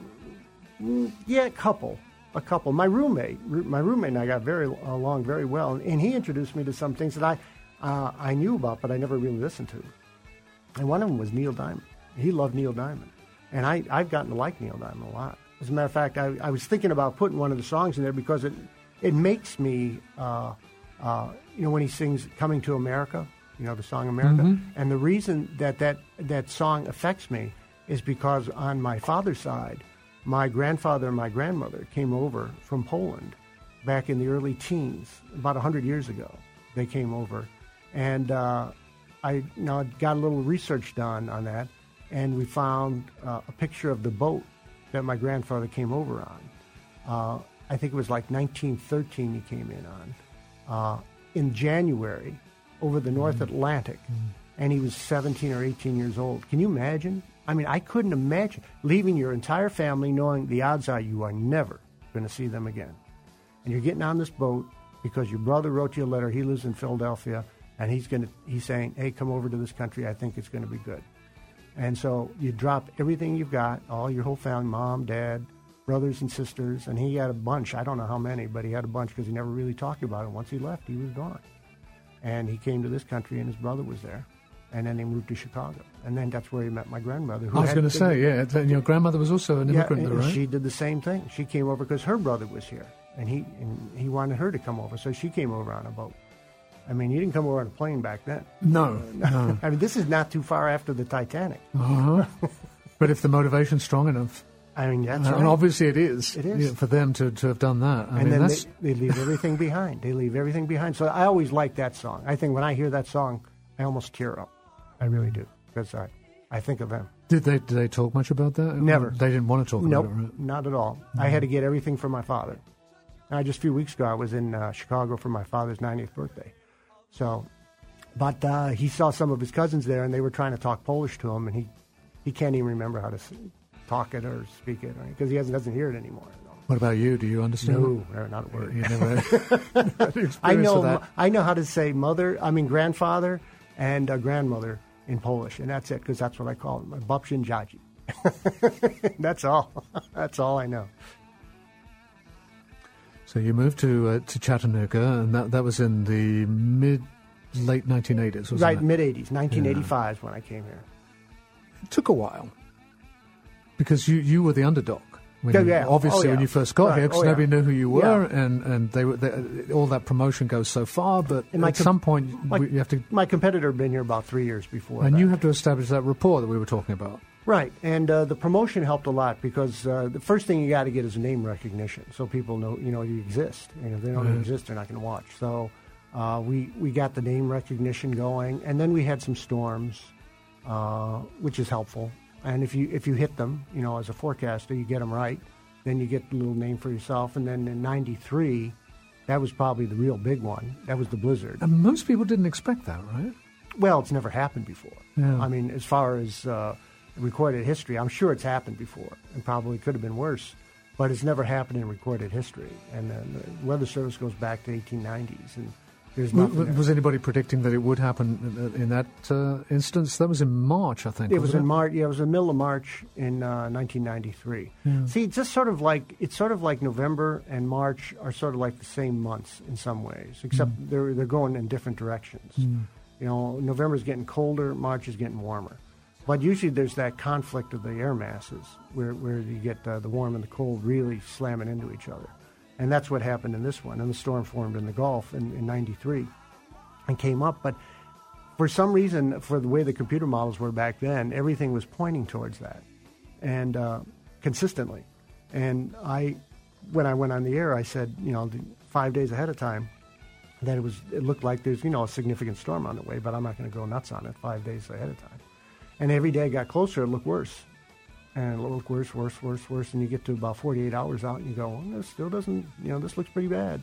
mm, yeah, a couple, a couple. My roommate, my roommate and I got very along very well, and he introduced me to some things that I uh, I knew about, but I never really listened to. And one of them was Neil Diamond. He loved Neil Diamond. And I, I've gotten to like Neil Diamond a lot. As a matter of fact, I, I was thinking about putting one of the songs in there because it it makes me, uh, uh, you know, when he sings Coming to America, you know, the song America. And the reason that, that that song affects me is because on my father's side, my grandfather and my grandmother came over from Poland back in the early teens, about one hundred years ago. They came over. And... Uh, I you know, got a little research done on that, and we found uh, a picture of the boat that my grandfather came over on. Uh, I think it was like nineteen thirteen he came in on, uh, in January, over the North Mm. Atlantic, mm. and he was seventeen or eighteen years old. Can you imagine? I mean, I couldn't imagine leaving your entire family knowing the odds are you are never going to see them again. And you're getting on this boat because your brother wrote you a letter. He lives in Philadelphia. And he's going to, he's saying, hey, come over to this country. I think it's going to be good. And so you drop everything you've got, all your whole family, mom, dad, brothers and sisters. And he had a bunch. I don't know how many, but he had a bunch because he never really talked about it. Once he left, he was gone. And he came to this country, and his brother was there. And then he moved to Chicago. And then that's where he met my grandmother. Who I was had going to say, yeah. And your grandmother was also an immigrant, yeah, though, and right? she did the same thing. She came over because her brother was here. And he, and he wanted her to come over. So she came over on a boat. I mean, you didn't come over on a plane back then. No, no. I mean, this is not too far after the Titanic. Uh-huh. But if the motivation's strong enough, I mean, that's and right. obviously it is, It is. yeah, for them to, to have done that. I and mean, then that's they, they leave everything behind. They leave everything behind. So I always like that song. I think when I hear that song, I almost tear up. I really do, because I, I think of them. Did they did they talk much about that? Never. They didn't want to talk Nope, about it, right? not at all. I had to get everything from my father. Now, just a few weeks ago, I was in uh, Chicago for my father's ninetieth birthday. So, but uh, he saw some of his cousins there, and they were trying to talk Polish to him, and he, he can't even remember how to s- talk it or speak it, because he hasn't, doesn't hear it anymore. What about you? Do you understand? No, no, not a word. You never had experience I know, of that? I know how to say mother, I mean grandfather, and uh, grandmother in Polish, and that's it, because that's what I call them, babci and dziadzi. That's all. That's all I know. So you moved to uh, to Chattanooga, and that that was in the mid late nineteen eighties, wasn't right, it? mid-eighties. nineteen eighty-five is when I came here. It took a while because you, you were the underdog. When Yeah, you, yeah. Obviously, Oh, yeah. when you first got Right. here, because Oh, yeah. nobody knew who you were, Yeah. and, and they were they, all that promotion goes so far. But And my at com- some point, my- we, you have to, My competitor had been here about three years before and that. you have to establish that rapport that we were talking about. Right, and uh, the promotion helped a lot because uh, the first thing you got to get is name recognition, so people know you know you exist. And if they don't Right. exist, they're not going to watch. So uh, we we got the name recognition going, and then we had some storms, uh, which is helpful. And if you if you hit them, you know, as a forecaster, you get them right, then you get a little name for yourself. And then in ninety-three, that was probably the real big one. That was the blizzard. And most people didn't expect that, right? Well, it's never happened before. Yeah. I mean, as far as uh, recorded history, I'm sure it's happened before, and probably could have been worse, but it's never happened in recorded history. And uh, the Weather Service goes back to eighteen nineties, and there's W- nothing. w- was anybody predicting that it would happen in, in that uh, instance? That was in March, I think. It was wasn't in March. Yeah, it was in the middle of March in uh, nineteen ninety-three. Yeah. See, it's just sort of like it's sort of like November and March are sort of like the same months in some ways, except Mm. they're they're going in different directions. Mm. You know, November's getting colder, March is getting warmer. But usually there's that conflict of the air masses where, where you get uh, the warm and the cold really slamming into each other. And that's what happened in this one. And the storm formed in the Gulf in, in ninety-three and came up. But for some reason, for the way the computer models were back then, everything was pointing towards that and uh, consistently. And I, when I went on the air, I said, you know, the five days ahead of time, that it was it looked like there's you know a significant storm on the way, but I'm not going to go nuts on it five days ahead of time. And every day it got closer, it looked worse, and it looked worse, worse, worse, worse. And you get to about forty-eight hours out, and you go, well, this still doesn't, you know, this looks pretty bad.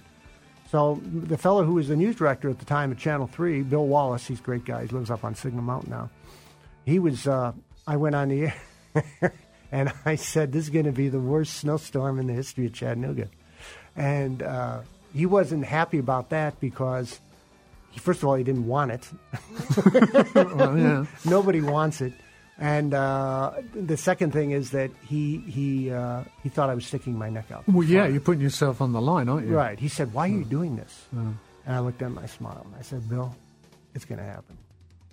So the fellow who was the news director at the time at Channel Three, Bill Wallace, he's a great guy. He lives up on Signal Mountain now. He was. Uh, I went on the air, and I said, "This is going to be the worst snowstorm in the history of Chattanooga," and. Uh, He wasn't happy about that because, he, first of all, he didn't want it. Well, yeah. Nobody wants it. And uh, the second thing is that he he uh, he thought I was sticking my neck out. Well, yeah, you're putting yourself on the line, aren't you? Right. He said, "Why are you doing this?" Uh, And I looked at him, I smiled, and I said, "Bill, it's going to happen."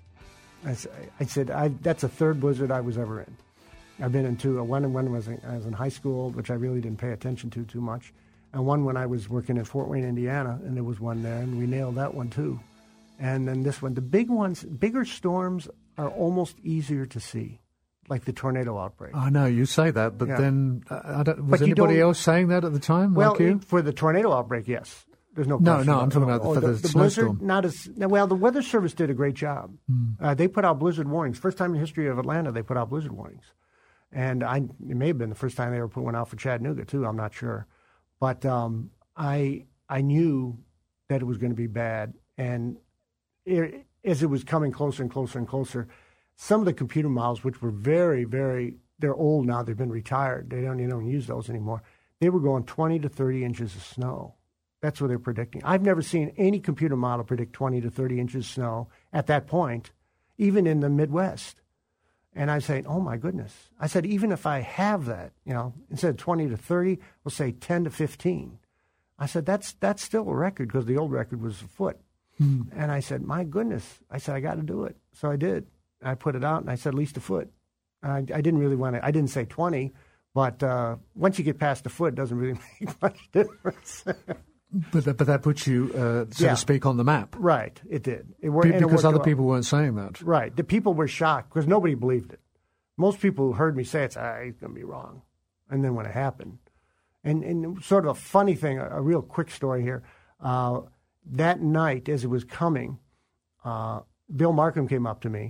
I, s- I said, I, "That's the third blizzard I was ever in. I've been in two. One when I was in, I was in high school, which I really didn't pay attention to too much. And one when I was working in Fort Wayne, Indiana, and there was one there, and we nailed that one too. And then this one. The big ones, bigger storms are almost easier to see, like the tornado outbreak. I know you say that, but Yeah. then uh, I don't, was But you anybody don't- else saying that at the time? well, like you? for the tornado outbreak, yes. There's no No, question no, about I'm it. talking about the- Oh, for the blizzard, snowstorm. not as well. The Weather Service did a great job. Hmm. Uh, they put out blizzard warnings. First time in the history of Atlanta, they put out blizzard warnings, and I it may have been the first time they ever put one out for Chattanooga too. I'm not sure, but um, I I knew that it was going to be bad, and it, as it was coming closer and closer and closer, some of the computer models, which were very very they're old now, they've been retired. They don't you don't use those anymore. They were going twenty to thirty inches of snow. That's what they're predicting. I've never seen any computer model predict twenty to thirty inches of snow at that point, even in the Midwest. And I'm saying, oh, my goodness. I said, even if I have that, you know, instead of twenty to thirty, we'll say ten to fifteen. I said, that's that's still a record because the old record was a foot. Hmm. And I said, my goodness. I said, I got to do it. So I did. I put it out, and I said, at least a foot. I, I didn't really want to, I didn't say twenty, but uh, once you get past a foot, it doesn't really make much difference. But that, but that puts you, uh, so Yeah. to speak, on the map. Right, it did. It worked, Be- and it because worked other well. people weren't saying that. Right. The people were shocked because nobody believed it. Most people who heard me say it said, ah, he's going to be wrong. And then when it happened, and, and sort of a funny thing, a, a real quick story here. Uh, that night, as it was coming, uh, Bill Markham came up to me,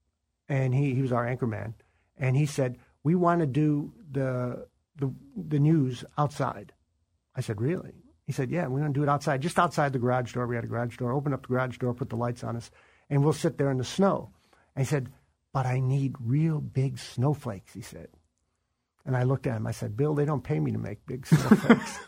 and he, he was our anchor man, and he said, we want to do the, the, the news outside. I said, really? He said, yeah, we're going to do it outside, just outside the garage door. We had a garage door. Open up the garage door, put the lights on us, and we'll sit there in the snow. And he said, but I need real big snowflakes, he said. And I looked at him. I said, Bill, they don't pay me to make big snowflakes.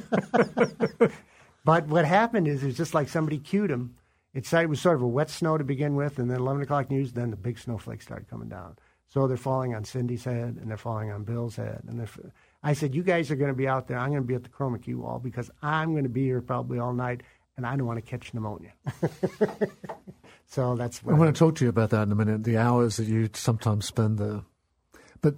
But what happened is it was just like somebody cued him. It started, it was sort of a wet snow to begin with, and then eleven o'clock news, then the big snowflakes started coming down. So they're falling on Cindy's head, and they're falling on Bill's head. And they're, I said, you guys are going to be out there. I'm going to be at the chroma key wall because I'm going to be here probably all night, and I don't want to catch pneumonia. So that's what I want to talk to you about that in a minute, the hours that you sometimes spend there. But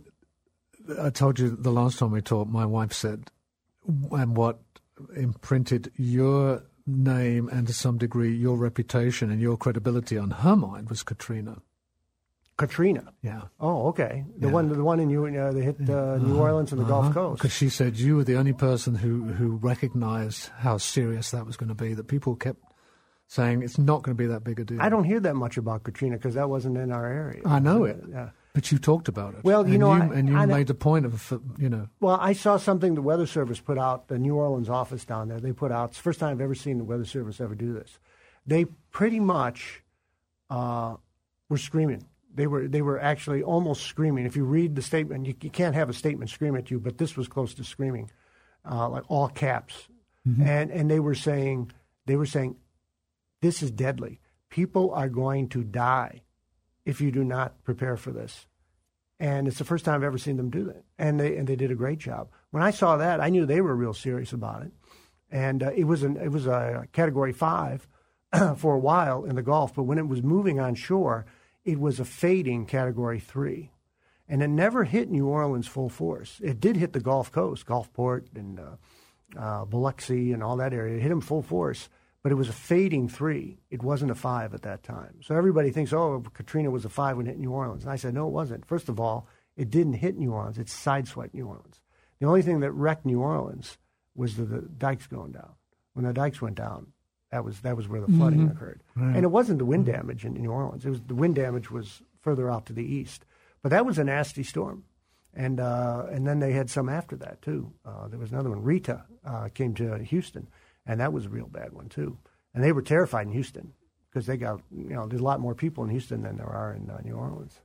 I told you the last time we talked, my wife said, and what imprinted your name and to some degree your reputation and your credibility on her mind was Katrina. Katrina. Yeah. Oh, okay. The Yeah. one, the one in New, uh, that hit uh, New Orleans and the Uh-huh. Gulf Coast. Because she said you were the only person who, who recognized how serious that was going to be, that people kept saying it's not going to be that big a deal. I don't hear that much about Katrina because that wasn't in our area. I know it. Yeah. But you talked about it. Well, you and know, you, I- and you I- made a point of, you know. Well, I saw something the Weather Service put out, the New Orleans office down there. They put out, it's the first time I've ever seen the Weather Service ever do this. They pretty much uh, were screaming. They were they were actually almost screaming. If you read the statement, you, you can't have a statement scream at you, but this was close to screaming, uh, like all caps. Mm-hmm. And and they were saying they were saying, this is deadly. People are going to die if you do not prepare for this. And it's the first time I've ever seen them do that. And they and they did a great job. When I saw that, I knew they were real serious about it. And uh, it was an it was a Category five for a while in the Gulf, but when it was moving on shore, it was a fading Category three. And it never hit New Orleans full force. It did hit the Gulf Coast, Gulfport and uh, uh, Biloxi and all that area. It hit them full force, but it was a fading three. It wasn't a five at that time. So everybody thinks, oh, Katrina was a five when it hit New Orleans. And I said, no, it wasn't. First of all, it didn't hit New Orleans. It sideswiped New Orleans. The only thing that wrecked New Orleans was the, the dikes going down. When the dikes went down, that was that was where the flooding mm-hmm. occurred. Right. And it wasn't the wind damage in New Orleans. It was the wind damage was further out to the east. But that was a nasty storm. And uh, and then they had some after that, too. Uh, there was another one. Rita uh, came to Houston, and that was a real bad one, too. And they were terrified in Houston because they got, you know, there's a lot more people in Houston than there are in uh, New Orleans.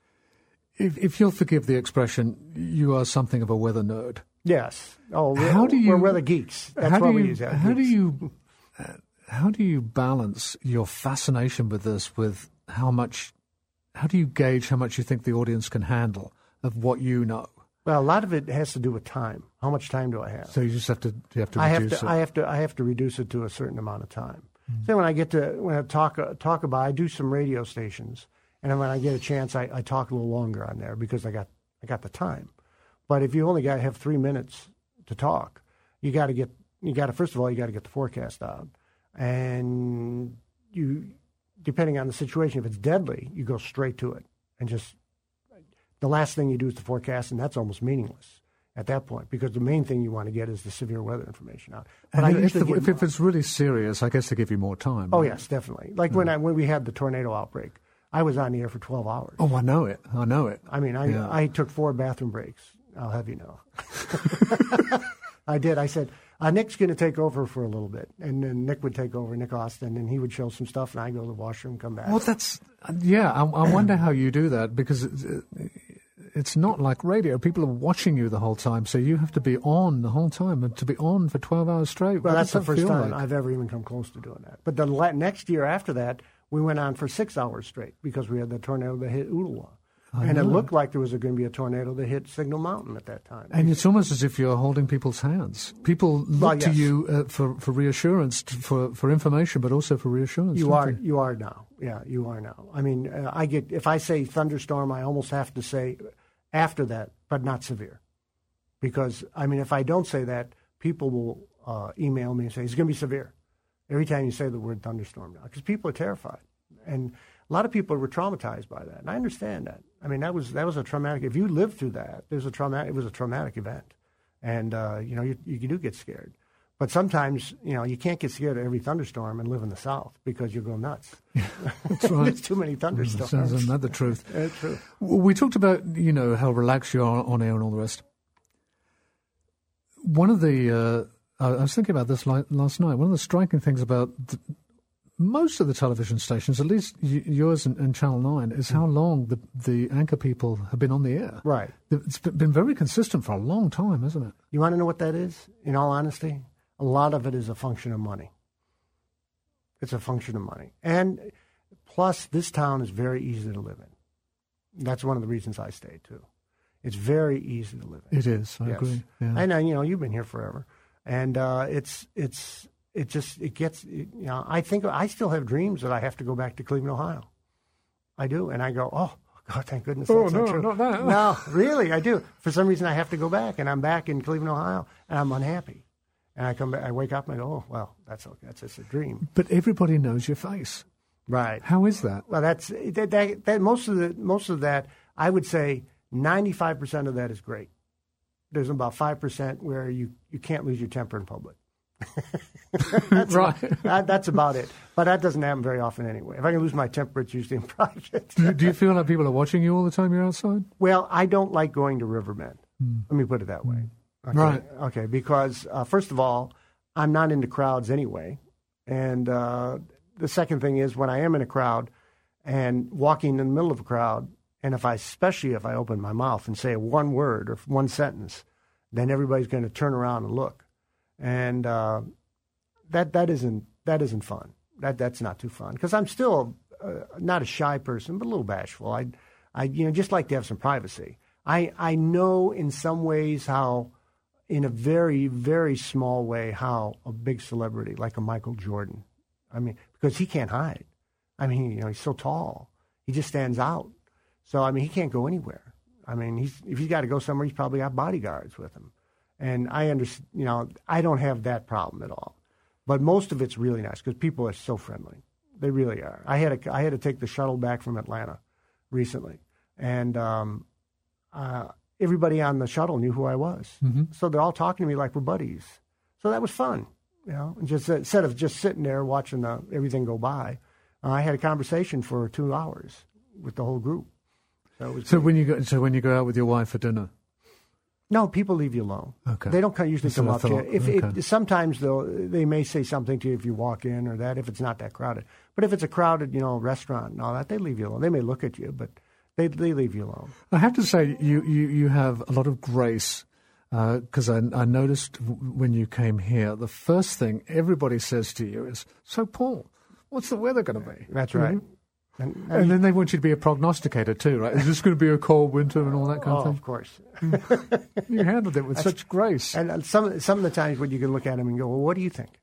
If, if you'll forgive the expression, you are something of a weather nerd. Yes. Oh, we're, how do you, we're weather geeks. That's how what do we you, use. How geeks. do you, uh, how do you balance your fascination with this with how much, how do you gauge how much you think the audience can handle of what you know? Well, a lot of it has to do with time. How much time do I have? So you just have to, you have to I reduce have to, it. I have to, I have to reduce it to a certain amount of time. Mm-hmm. So when I get to, when I talk, uh, talk about, I do some radio stations, and then when I get a chance, I, I talk a little longer on there because I got, I got the time. But if you only got to have three minutes to talk, you got to get, you got to, first of all, you got to get the forecast out. And you, depending on the situation, if it's deadly, you go straight to it. And just, the last thing you do is the forecast, and that's almost meaningless at that point because the main thing you want to get is the severe weather information out. But and I if, the, get, if, if it's really serious, I guess they give you more time. Oh, right? yes, definitely. Like mm. when I, when we had the tornado outbreak, I was on the air for twelve hours. Oh, I know it. I know it. I mean, I yeah. I took four bathroom breaks. I'll have you know. I did. I said, uh, Nick's going to take over for a little bit. And then Nick would take over, Nick Austin, and he would show some stuff, and I'd go to the washroom, come back. Well, that's, yeah, I, I wonder how you do that because it's, it's not like radio. People are watching you the whole time, so you have to be on the whole time. And to be on for twelve hours straight, well, what that's does the that first feel time like? I've ever even come close to doing that. But the la- next year after that, we went on for six hours straight because we had the tornado that hit Ooltewah. I and know. it looked like there was going to be a tornado that hit Signal Mountain at that time. And it's almost as if you're holding people's hands. People look well, yes. to you uh, for, for reassurance, for, for information, but also for reassurance. You don't are they? you are now. Yeah, you are now. I mean, uh, I get if I say thunderstorm, I almost have to say after that, but not severe. Because, I mean, if I don't say that, people will uh, email me and say, it's going to be severe. Every time you say the word thunderstorm now, because people are terrified. And a lot of people were traumatized by that, and I understand that. I mean, that was that was a traumatic. If you lived through that, there's a traumatic. It was a traumatic event, and uh, you know you, you do get scared. But sometimes you know you can't get scared of every thunderstorm and live in the South because you go nuts. Yeah, that's right. There's too many thunderstorms. That's another truth. That's true. We talked about you know how relaxed you are on air and all the rest. One of the uh, I was thinking about this last night. One of the striking things about the, most of the television stations, at least yours and, and Channel nine, is how long the, the anchor people have been on the air. Right. It's been very consistent for a long time, isn't it? You want to know what that is, in all honesty? A lot of it is a function of money. It's a function of money. And plus, this town is very easy to live in. That's one of the reasons I stayed, too. It's very easy to live in. It is, I yes. agree. Yeah. And, uh, you know, you've been here forever. And uh, it's it's it just it gets you know. I think I still have dreams that I have to go back to Cleveland, Ohio. I do, and I go, oh God, thank goodness. Oh that's no, not true. not that. No, really, I do. For some reason, I have to go back, and I'm back in Cleveland, Ohio, and I'm unhappy. And I come back, I wake up and I go, oh well, that's okay. That's just a dream. But everybody knows your face. Right. How is that? Well, that's that, that, that most of the most of that. I would say ninety-five percent of that is great. There's about five percent where you, you can't lose your temper in public. that's right. About, that, that's about it. But that doesn't happen very often anyway. If I can lose my temper, it's usually in private. do, do you feel like people are watching you all the time you're outside? Well, I don't like going to Riverbend. Mm. Let me put it that way. Okay. Right. Okay, because uh, first of all, I'm not into crowds anyway. And uh, the second thing is when I am in a crowd and walking in the middle of a crowd, and if I, especially if I open my mouth and say one word or one sentence, then everybody's going to turn around and look. And uh, that that isn't that isn't fun. That that's not too fun because I'm still uh, not a shy person, but a little bashful. I I you know just like to have some privacy. I I know in some ways how, in a very very small way, how a big celebrity like a Michael Jordan. I mean, because he can't hide. I mean, you know, he's so tall. He just stands out. So I mean, he can't go anywhere. I mean, he's if he's got to go somewhere, he's probably got bodyguards with him. And I understand, you know, I don't have that problem at all. But most of it's really nice because people are so friendly. They really are. I had a, I had to take the shuttle back from Atlanta recently, and um, uh, everybody on the shuttle knew who I was. Mm-hmm. So they're all talking to me like we're buddies. So that was fun, you know. And just instead of just sitting there watching the, everything go by, uh, I had a conversation for two hours with the whole group. So, it was so when you go, so when you go out with your wife for dinner. No, people leave you alone. Okay. They don't usually That's come what I up to you. thought. If Okay. it, sometimes though they may say something to you if you walk in or that if it's not that crowded. But if it's a crowded, you know, restaurant and all that, they leave you alone. They may look at you, but they they leave you alone. I have to say you you, you have a lot of grace because uh, I, I noticed when you came here, the first thing everybody says to you is, "So Paul, what's the weather going to be?" That's right. Mm-hmm. And, and, and then they want you to be a prognosticator too, right? Is this going to be a cold winter and all that kind oh, of thing? of course. You handled it with That's, such grace. And some some of the times when you can look at them and go, well, what do you think?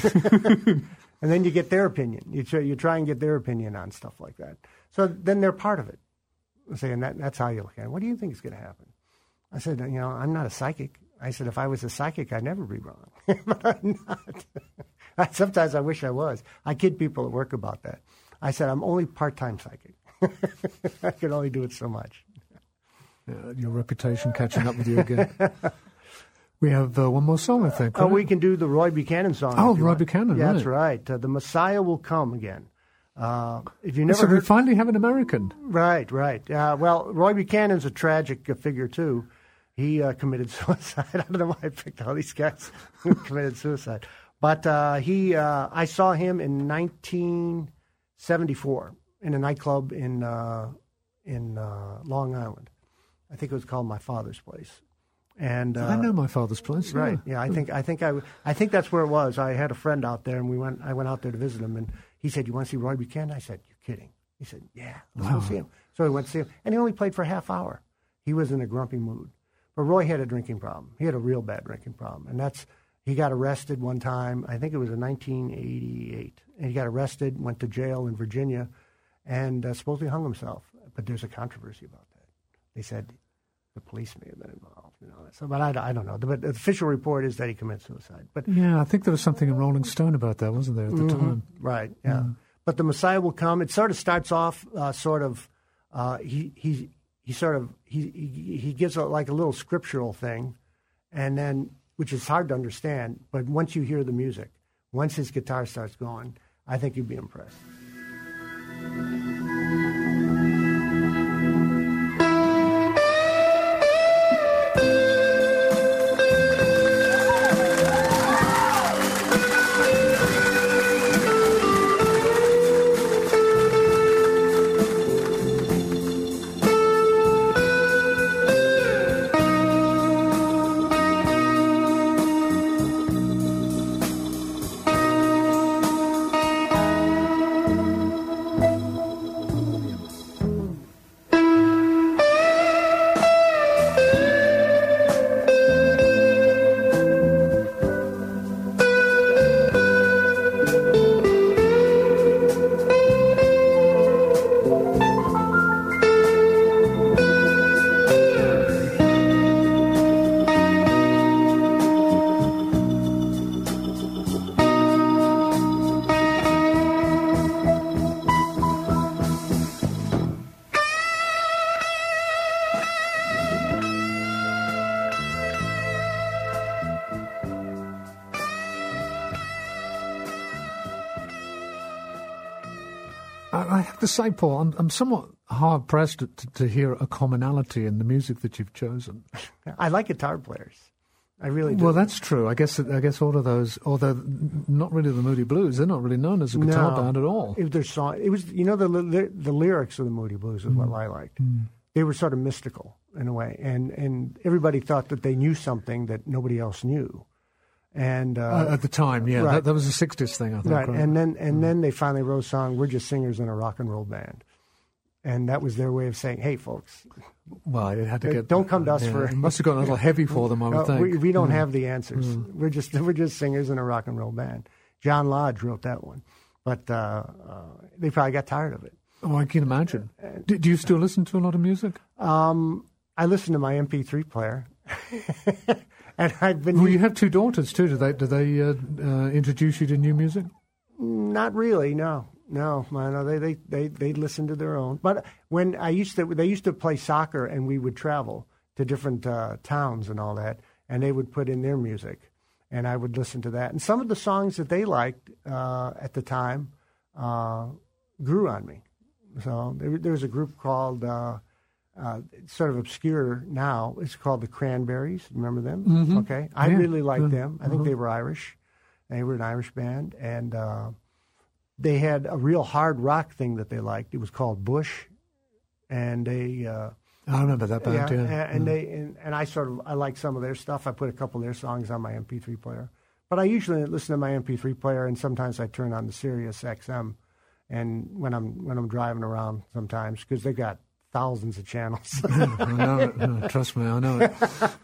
And then you get their opinion. You try, you try and get their opinion on stuff like that. So then they're part of it. Saying that that's how you look at it. What do you think is going to happen? I said, you know, I'm not a psychic. I said, if I was a psychic, I'd never be wrong. But I'm not. Sometimes I wish I was. I kid people at work about that. I said, I'm only part-time psychic. I can only do it so much. Yeah, your reputation catching up with you again. We have uh, one more song, I think. Oh, right? we can do the Roy Buchanan song. Oh, Roy want. Buchanan, yeah, right. That's right. Uh, the Messiah Will Come Again. Uh, if you never so heard... we finally have an American. Right, right. Uh, well, Roy Buchanan's a tragic uh, figure, too. He uh, committed suicide. I don't know why I picked all these guys who committed suicide. But uh, he, uh, I saw him in nineteen seventy-four in a nightclub in uh, in uh, Long Island. I think it was called My Father's Place. And uh, I know My Father's Place. Yeah. Right. Yeah. I think I think I, I think that's where it was. I had a friend out there, and we went. I went out there to visit him, and he said, "You want to see Roy Buchanan?" I said, "You're kidding." He said, "Yeah, let's Wow. go see him." So we went to see him, and he only played for a half hour. He was in a grumpy mood, but Roy had a drinking problem. He had a real bad drinking problem, and that's he got arrested one time. I think it was in nineteen eighty-eight, and he got arrested, went to jail in Virginia, and uh, supposedly hung himself. But there's a controversy about that. They said the police may have been involved, you know. So, but I, I don't know. But the official report is that he committed suicide. But yeah, I think there was something in Rolling Stone about that, wasn't there, at the mm-hmm. time? Right. Yeah. Mm. But the Messiah Will Come. It sort of starts off, uh, sort of. Uh, he he he sort of he he, he gives a, like a little scriptural thing, and then which is hard to understand. But once you hear the music, once his guitar starts going, I think you'd be impressed. I, I have to say, Paul, I'm, I'm somewhat hard pressed to, to hear a commonality in the music that you've chosen. I like guitar players. I really do. Well, that's true. I guess I guess all of those, although not really the Moody Blues, they're not really known as a guitar no, band at all. It, their song, it was, you know, the, the the lyrics of the Moody Blues is mm. what I liked. Mm. They were sort of mystical in a way, and and everybody thought that they knew something that nobody else knew. And uh, uh, at the time, yeah, right. that, that was a sixties thing, I think. Right, right? and then and mm. then they finally wrote a song. We're just singers in a rock and roll band, and that was their way of saying, "Hey, folks." Well, it had to get. Don't come to us yeah, for. It must have gotten a little heavy for them, I would no, think. We, we don't mm. have the answers. Mm. We're just we're just singers in a rock and roll band. John Lodge wrote that one, but uh, uh, they probably got tired of it. Oh, I can imagine. Do, do you still listen to a lot of music? Um, I listen to my M P three player, and I've been. Well, you have two daughters too. Do they do they uh, uh, introduce you to new music? Not really. No. No, no, they, they, they, they listen to their own. But when I used to, they used to play soccer, and we would travel to different uh, towns and all that, and they would put in their music, and I would listen to that. And some of the songs that they liked uh, at the time uh, grew on me. So there, there was a group called, uh, uh, it's sort of obscure now. It's called the Cranberries. Remember them? Mm-hmm. Okay, I yeah. really liked mm-hmm. them. I think they were Irish. They were an Irish band, and. Uh, They had a real hard rock thing that they liked. It was called Bush, and they. Uh, I remember that band. Yeah, Yeah, and, and mm. they and, and I sort of I like some of their stuff. I put a couple of their songs on my M P three player, but I usually listen to my M P three player, and sometimes I turn on the Sirius X M, and when I'm when I'm driving around sometimes because they got thousands of channels. I know it. No, trust me, I know it.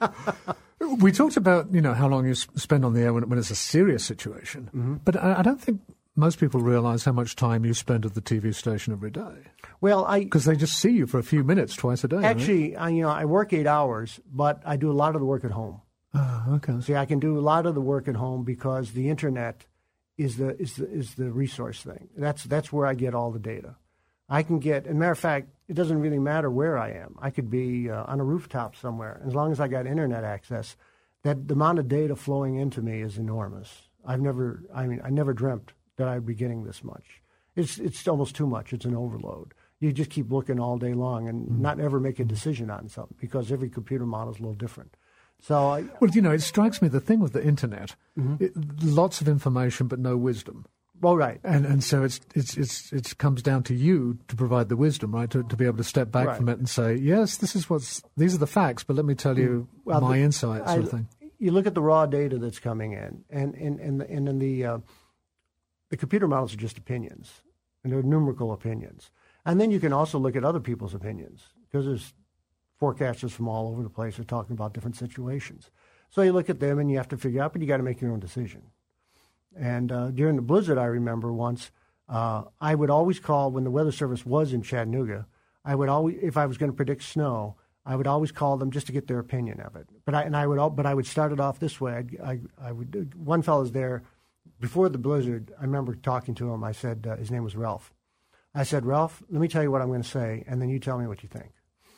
We talked about you know how long you spend on the air when, when it's a serious situation, mm-hmm. but I, I don't think. Most people realize how much time you spend at the T V station every day. Well, I because they just see you for a few minutes twice a day. Actually, right? I, you know, I work eight hours, but I do a lot of the work at home. Oh, okay. See, I can do a lot of the work at home because the internet is the is the is the resource thing. That's that's where I get all the data. I can get, as a matter of fact, it doesn't really matter where I am. I could be uh, on a rooftop somewhere, as long as I got internet access. That the amount of data flowing into me is enormous. I've never, I mean, I never dreamt that I'd be getting this much. It's it's almost too much. It's an overload. You just keep looking all day long and mm-hmm. not ever make a decision on something because every computer model is a little different. So, I, well, you know, it strikes me the thing with the internet, mm-hmm. it, lots of information but no wisdom. Well, right, and and so it's it's it's it comes down to you to provide the wisdom, right? To to be able to step back right. from it and say, yes, this is what's these are the facts, but let me tell you well, my the, insights, I, sort of thing. You look at the raw data that's coming in, and and and and in the uh, the computer models are just opinions, and they're numerical opinions. And then you can also look at other people's opinions, because there's forecasters from all over the place are talking about different situations. So you look at them and you have to figure out, but you got to make your own decision. And uh, during the blizzard, I remember once, uh, I would always call, when the Weather Service was in Chattanooga, I would always, if I was going to predict snow, I would always call them just to get their opinion of it. But I and I would, all, but I would start it off this way. I'd, I I would. One fellow's there before the blizzard. I remember talking to him. I said uh, his name was Ralph. I said, Ralph, let me tell you what I'm going to say, and then you tell me what you think.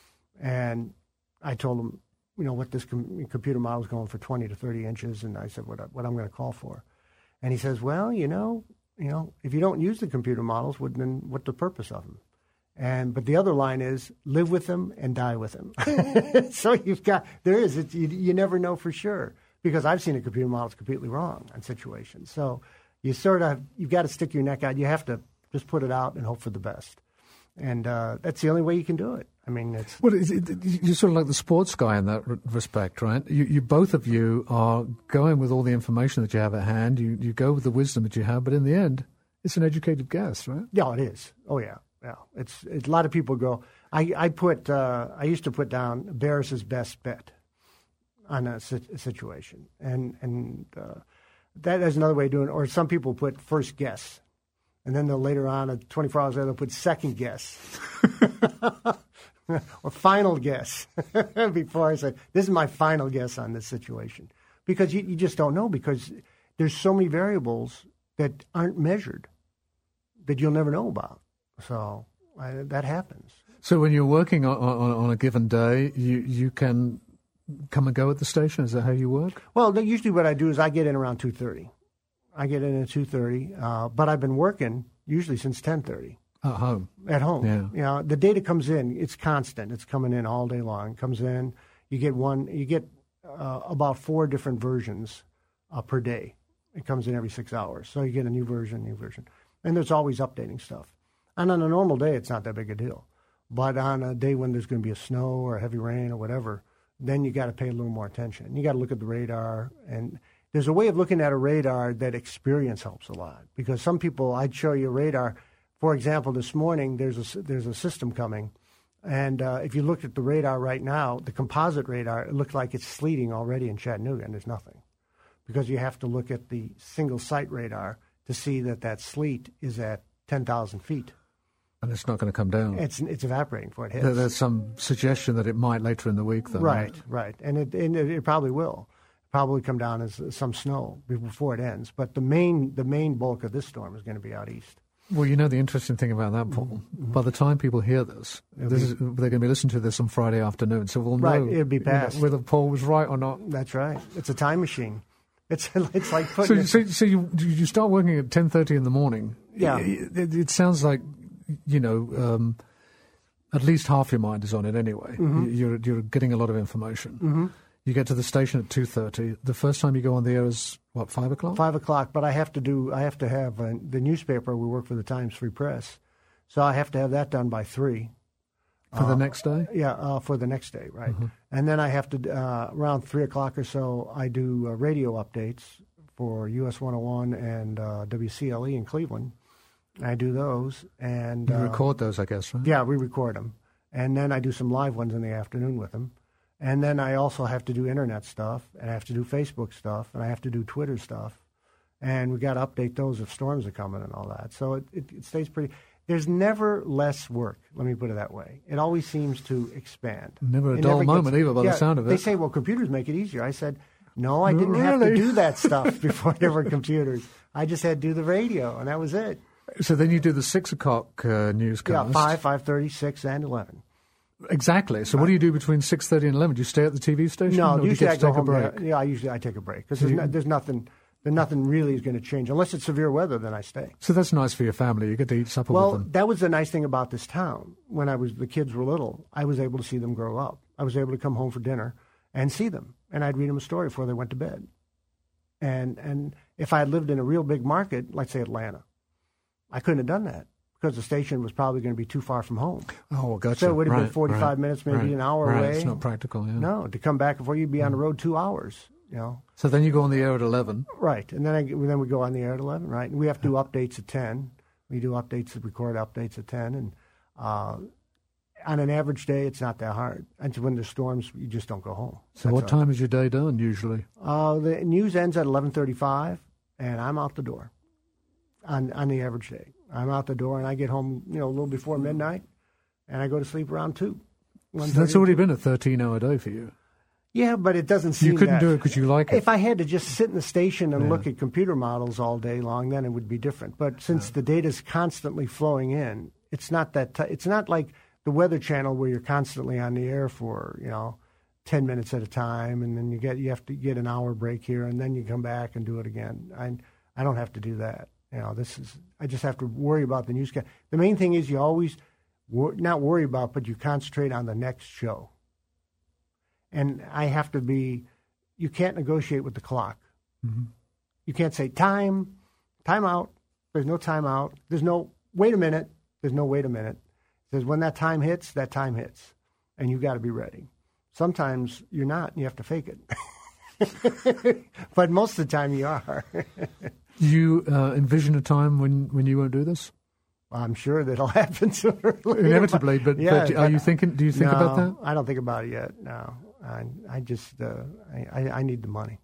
And I told him, you know, what this com- computer model is going for twenty to thirty inches, and I said what I, what I'm going to call for. And he says, well, you know, you know, if you don't use the computer models, what, then what's the purpose of them? And but the other line is live with them and die with them. So you've got there is it's, you, you never know for sure, because I've seen a computer model that's completely wrong on situations. So you sort of you've got to stick your neck out. You have to just put it out and hope for the best, and uh, that's the only way you can do it. I mean, it's well, it, it, you're sort of like the sports guy in that respect, right? You, you both of you are going with all the information that you have at hand. You you go with the wisdom that you have, but in the end, it's an educated guess, right? Yeah, it is. Oh yeah. Yeah, it's, it's a lot of people go. I I put uh, I used to put down Barris's best bet on a, si- a situation, and and uh, that is another way of doing it. Or some people put first guess, and then they'll later on, uh, twenty-four hours later, they'll put second guess or final guess. Before I say this is my final guess on this situation, because you, you just don't know, because there's so many variables that aren't measured that you'll never know about. So I, that happens. So when you're working on, on, on a given day, you, you can come and go at the station? Is that how you work? Well, usually what I do is I get in around two thirty. I get in at two thirty, uh, but I've been working usually since ten thirty. At home. At home. Yeah. You know, the data comes in. It's constant. It's coming in all day long. It comes in. You get one. You get uh, about four different versions uh, per day. It comes in every six hours. So you get a new version, new version. And there's always updating stuff. And on a normal day, it's not that big a deal. But on a day when there's going to be a snow or heavy rain or whatever, then you got to pay a little more attention. You got to look at the radar. And there's a way of looking at a radar that experience helps a lot. Because some people, I'd show you a radar. For example, this morning, there's a, there's a system coming. And uh, if you look at the radar right now, the composite radar, it looks like it's sleeting already in Chattanooga, and there's nothing. Because you have to look at the single-site radar to see that that sleet is at ten thousand feet. And it's not going to come down. It's it's evaporating before it hits. There, there's some suggestion that it might later in the week, though. Right, right. And it, and it, it probably will. Probably come down as some snow before it ends. But the main the main bulk of this storm is going to be out east. Well, you know the interesting thing about that, Paul. Mm-hmm. By the time people hear this, this is, they're going to be listening to this on Friday afternoon, so we'll right, know it'll be past. You know, whether Paul was right or not. That's right. It's a time machine. It's it's like So, putting. so, so you you start working at ten thirty in the morning. Yeah. It, it, it sounds like, you know, um, at least half your mind is on it anyway. Mm-hmm. You're you're getting a lot of information. Mm-hmm. You get to the station at two thirty. The first time you go on the air is what, five o'clock? Five o'clock. But I have to do. I have to have uh, the newspaper. We work for the Times Free Press, so I have to have that done by three. For uh, the next day? Yeah, uh, for the next day, right. Mm-hmm. And then I have to uh, around three o'clock or so. I do uh, radio updates for U S one oh one and uh, W C L E in Cleveland. I do those, and You uh, record those, I guess, right? Yeah, we record them, and then I do some live ones in the afternoon with them. And then I also have to do internet stuff, and I have to do Facebook stuff, and I have to do Twitter stuff. And we got to update those if storms are coming and all that. So it, it, it stays pretty. There's never less work, let me put it that way. It always seems to expand. Never a It dull never moment gets, either by yeah, the sound of it. They say, well, computers make it easier. I said, no, I didn't have to Really? do that stuff before there were computers. I just had to do the radio, and that was it. So then you do the six o'clock uh, newscast. Yeah, five, five thirty, six, and eleven. Exactly. So what do you do between six thirty and eleven? Do you stay at the T V station? No, or do you usually get I to go take a home. break? Yeah, I usually I take a break because there's, no, there's nothing, there's nothing really is going to change unless it's severe weather. Then I stay. So that's nice for your family. You get to eat supper Well, with them. that was the nice thing about this town. When I was the kids were little, I was able to see them grow up. I was able to come home for dinner and see them, and I'd read them a story before they went to bed. And and if I had lived in a real big market, like say Atlanta, I couldn't have done that because the station was probably going to be too far from home. Oh, well, gotcha. So it would have right, been forty-five right, minutes, maybe right, an hour right. away. It's not practical, yeah. No, to come back before you'd be on the road two hours. You know. So then you go on the air at eleven. Right, and then I, then we go on the air at eleven, right? And we have to do updates at ten. We do updates, record updates at ten, and uh, on an average day, it's not that hard. And when there's storms, you just don't go home. So That's what all. time is your day done usually? Uh, the news ends at eleven thirty-five, and I'm out the door on on the average day. I'm out the door, and I get home, you know, a little before midnight, and I go to sleep around two. So that's already been a thirteen-hour day for you. Yeah, but it doesn't seem You couldn't that. do it because you like it. If I had to just sit in the station and Yeah. look at computer models all day long, then it would be different. But since the data is constantly flowing in, it's not that. T- it's not like the Weather Channel where you're constantly on the air for you know ten minutes at a time, and then you get you have to get an hour break here, and then you come back and do it again. I I don't have to do that. You know, this is I just have to worry about the newscast. The main thing is you always wor- not worry about, but you concentrate on the next show. And I have to be, you can't negotiate with the clock. Mm-hmm. You can't say time, time out. There's no time out. There's no, wait a minute. There's no wait a minute. It says when that time hits, that time hits. And you got to be ready. Sometimes you're not, and you have to fake it. But most of the time you are. Do you uh, envision a time when, when you won't do this? I'm sure that'll happen sooner or later. Inevitably, but, yeah, but are you thinking, do you think no, about that? I don't think about it yet, no. I, I just, uh, I, I, I need the money.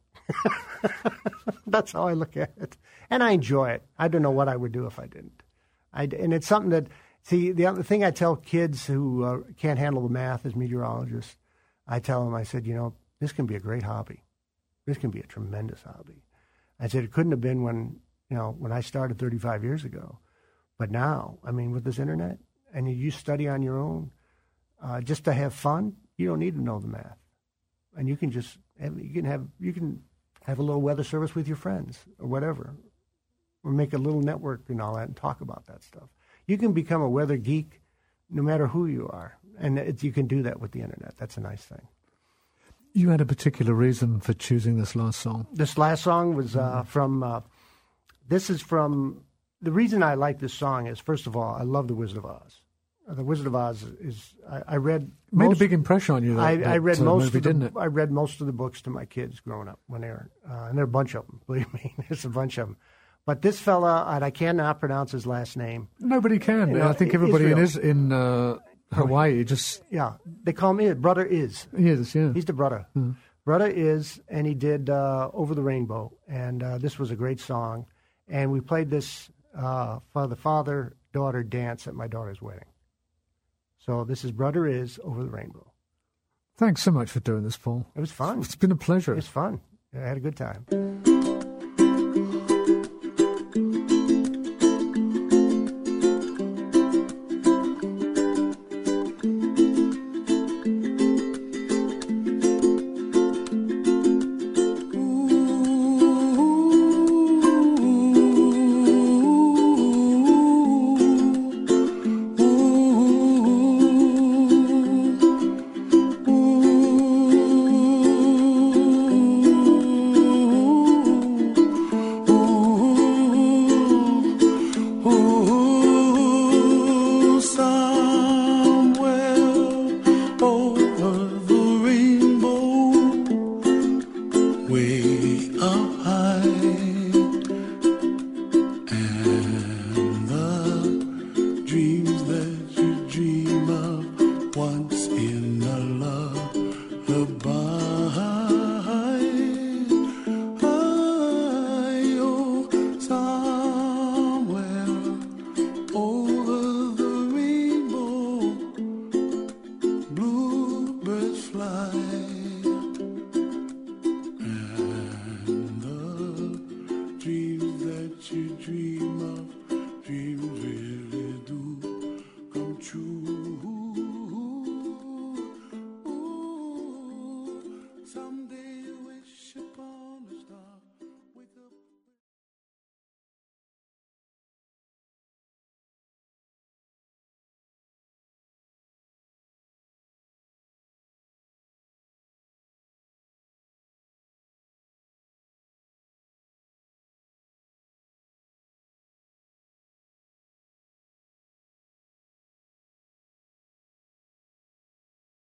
That's how I look at it. And I enjoy it. I don't know what I would do if I didn't. I, and it's something that, see, the other thing I tell kids who uh, can't handle the math as meteorologists, I tell them, I said, you know, this can be a great hobby. This can be a tremendous hobby. I said, it couldn't have been when, you know, when I started thirty-five years ago. But now, I mean, with this internet, and you, you study on your own, uh, just to have fun, you don't need to know the math. And you can just have, you can have you can have a little weather service with your friends or whatever, or make a little network and all that and talk about that stuff. You can become a weather geek no matter who you are. And it, you can do that with the internet. That's a nice thing. You had a particular reason for choosing this last song. This last song was uh, from, uh, this is from, the reason I like this song is, first of all, I love The Wizard of Oz. Uh, The Wizard of Oz is, I, I read. Made most, a big impression on you, that, I, that I read uh, most movie, of the, didn't it? I read most of the books to my kids growing up when they were, uh, and there are a bunch of them, believe me, there's a bunch of them. But this fella, and I cannot pronounce his last name. Nobody can. You know, I think everybody Israel. in, is, in uh, Hawaii just... Yeah, they call me it. Brother Is. He is, yeah. He's the brother. Mm. Brother Is, and he did uh, Over the Rainbow, and uh, this was a great song. And we played this uh, for the father-daughter dance at my daughter's wedding. So this is Brother Is, Over the Rainbow. Thanks so much for doing this, Paul. It was fun. It's been a pleasure. It was fun. I had a good time. Way up high.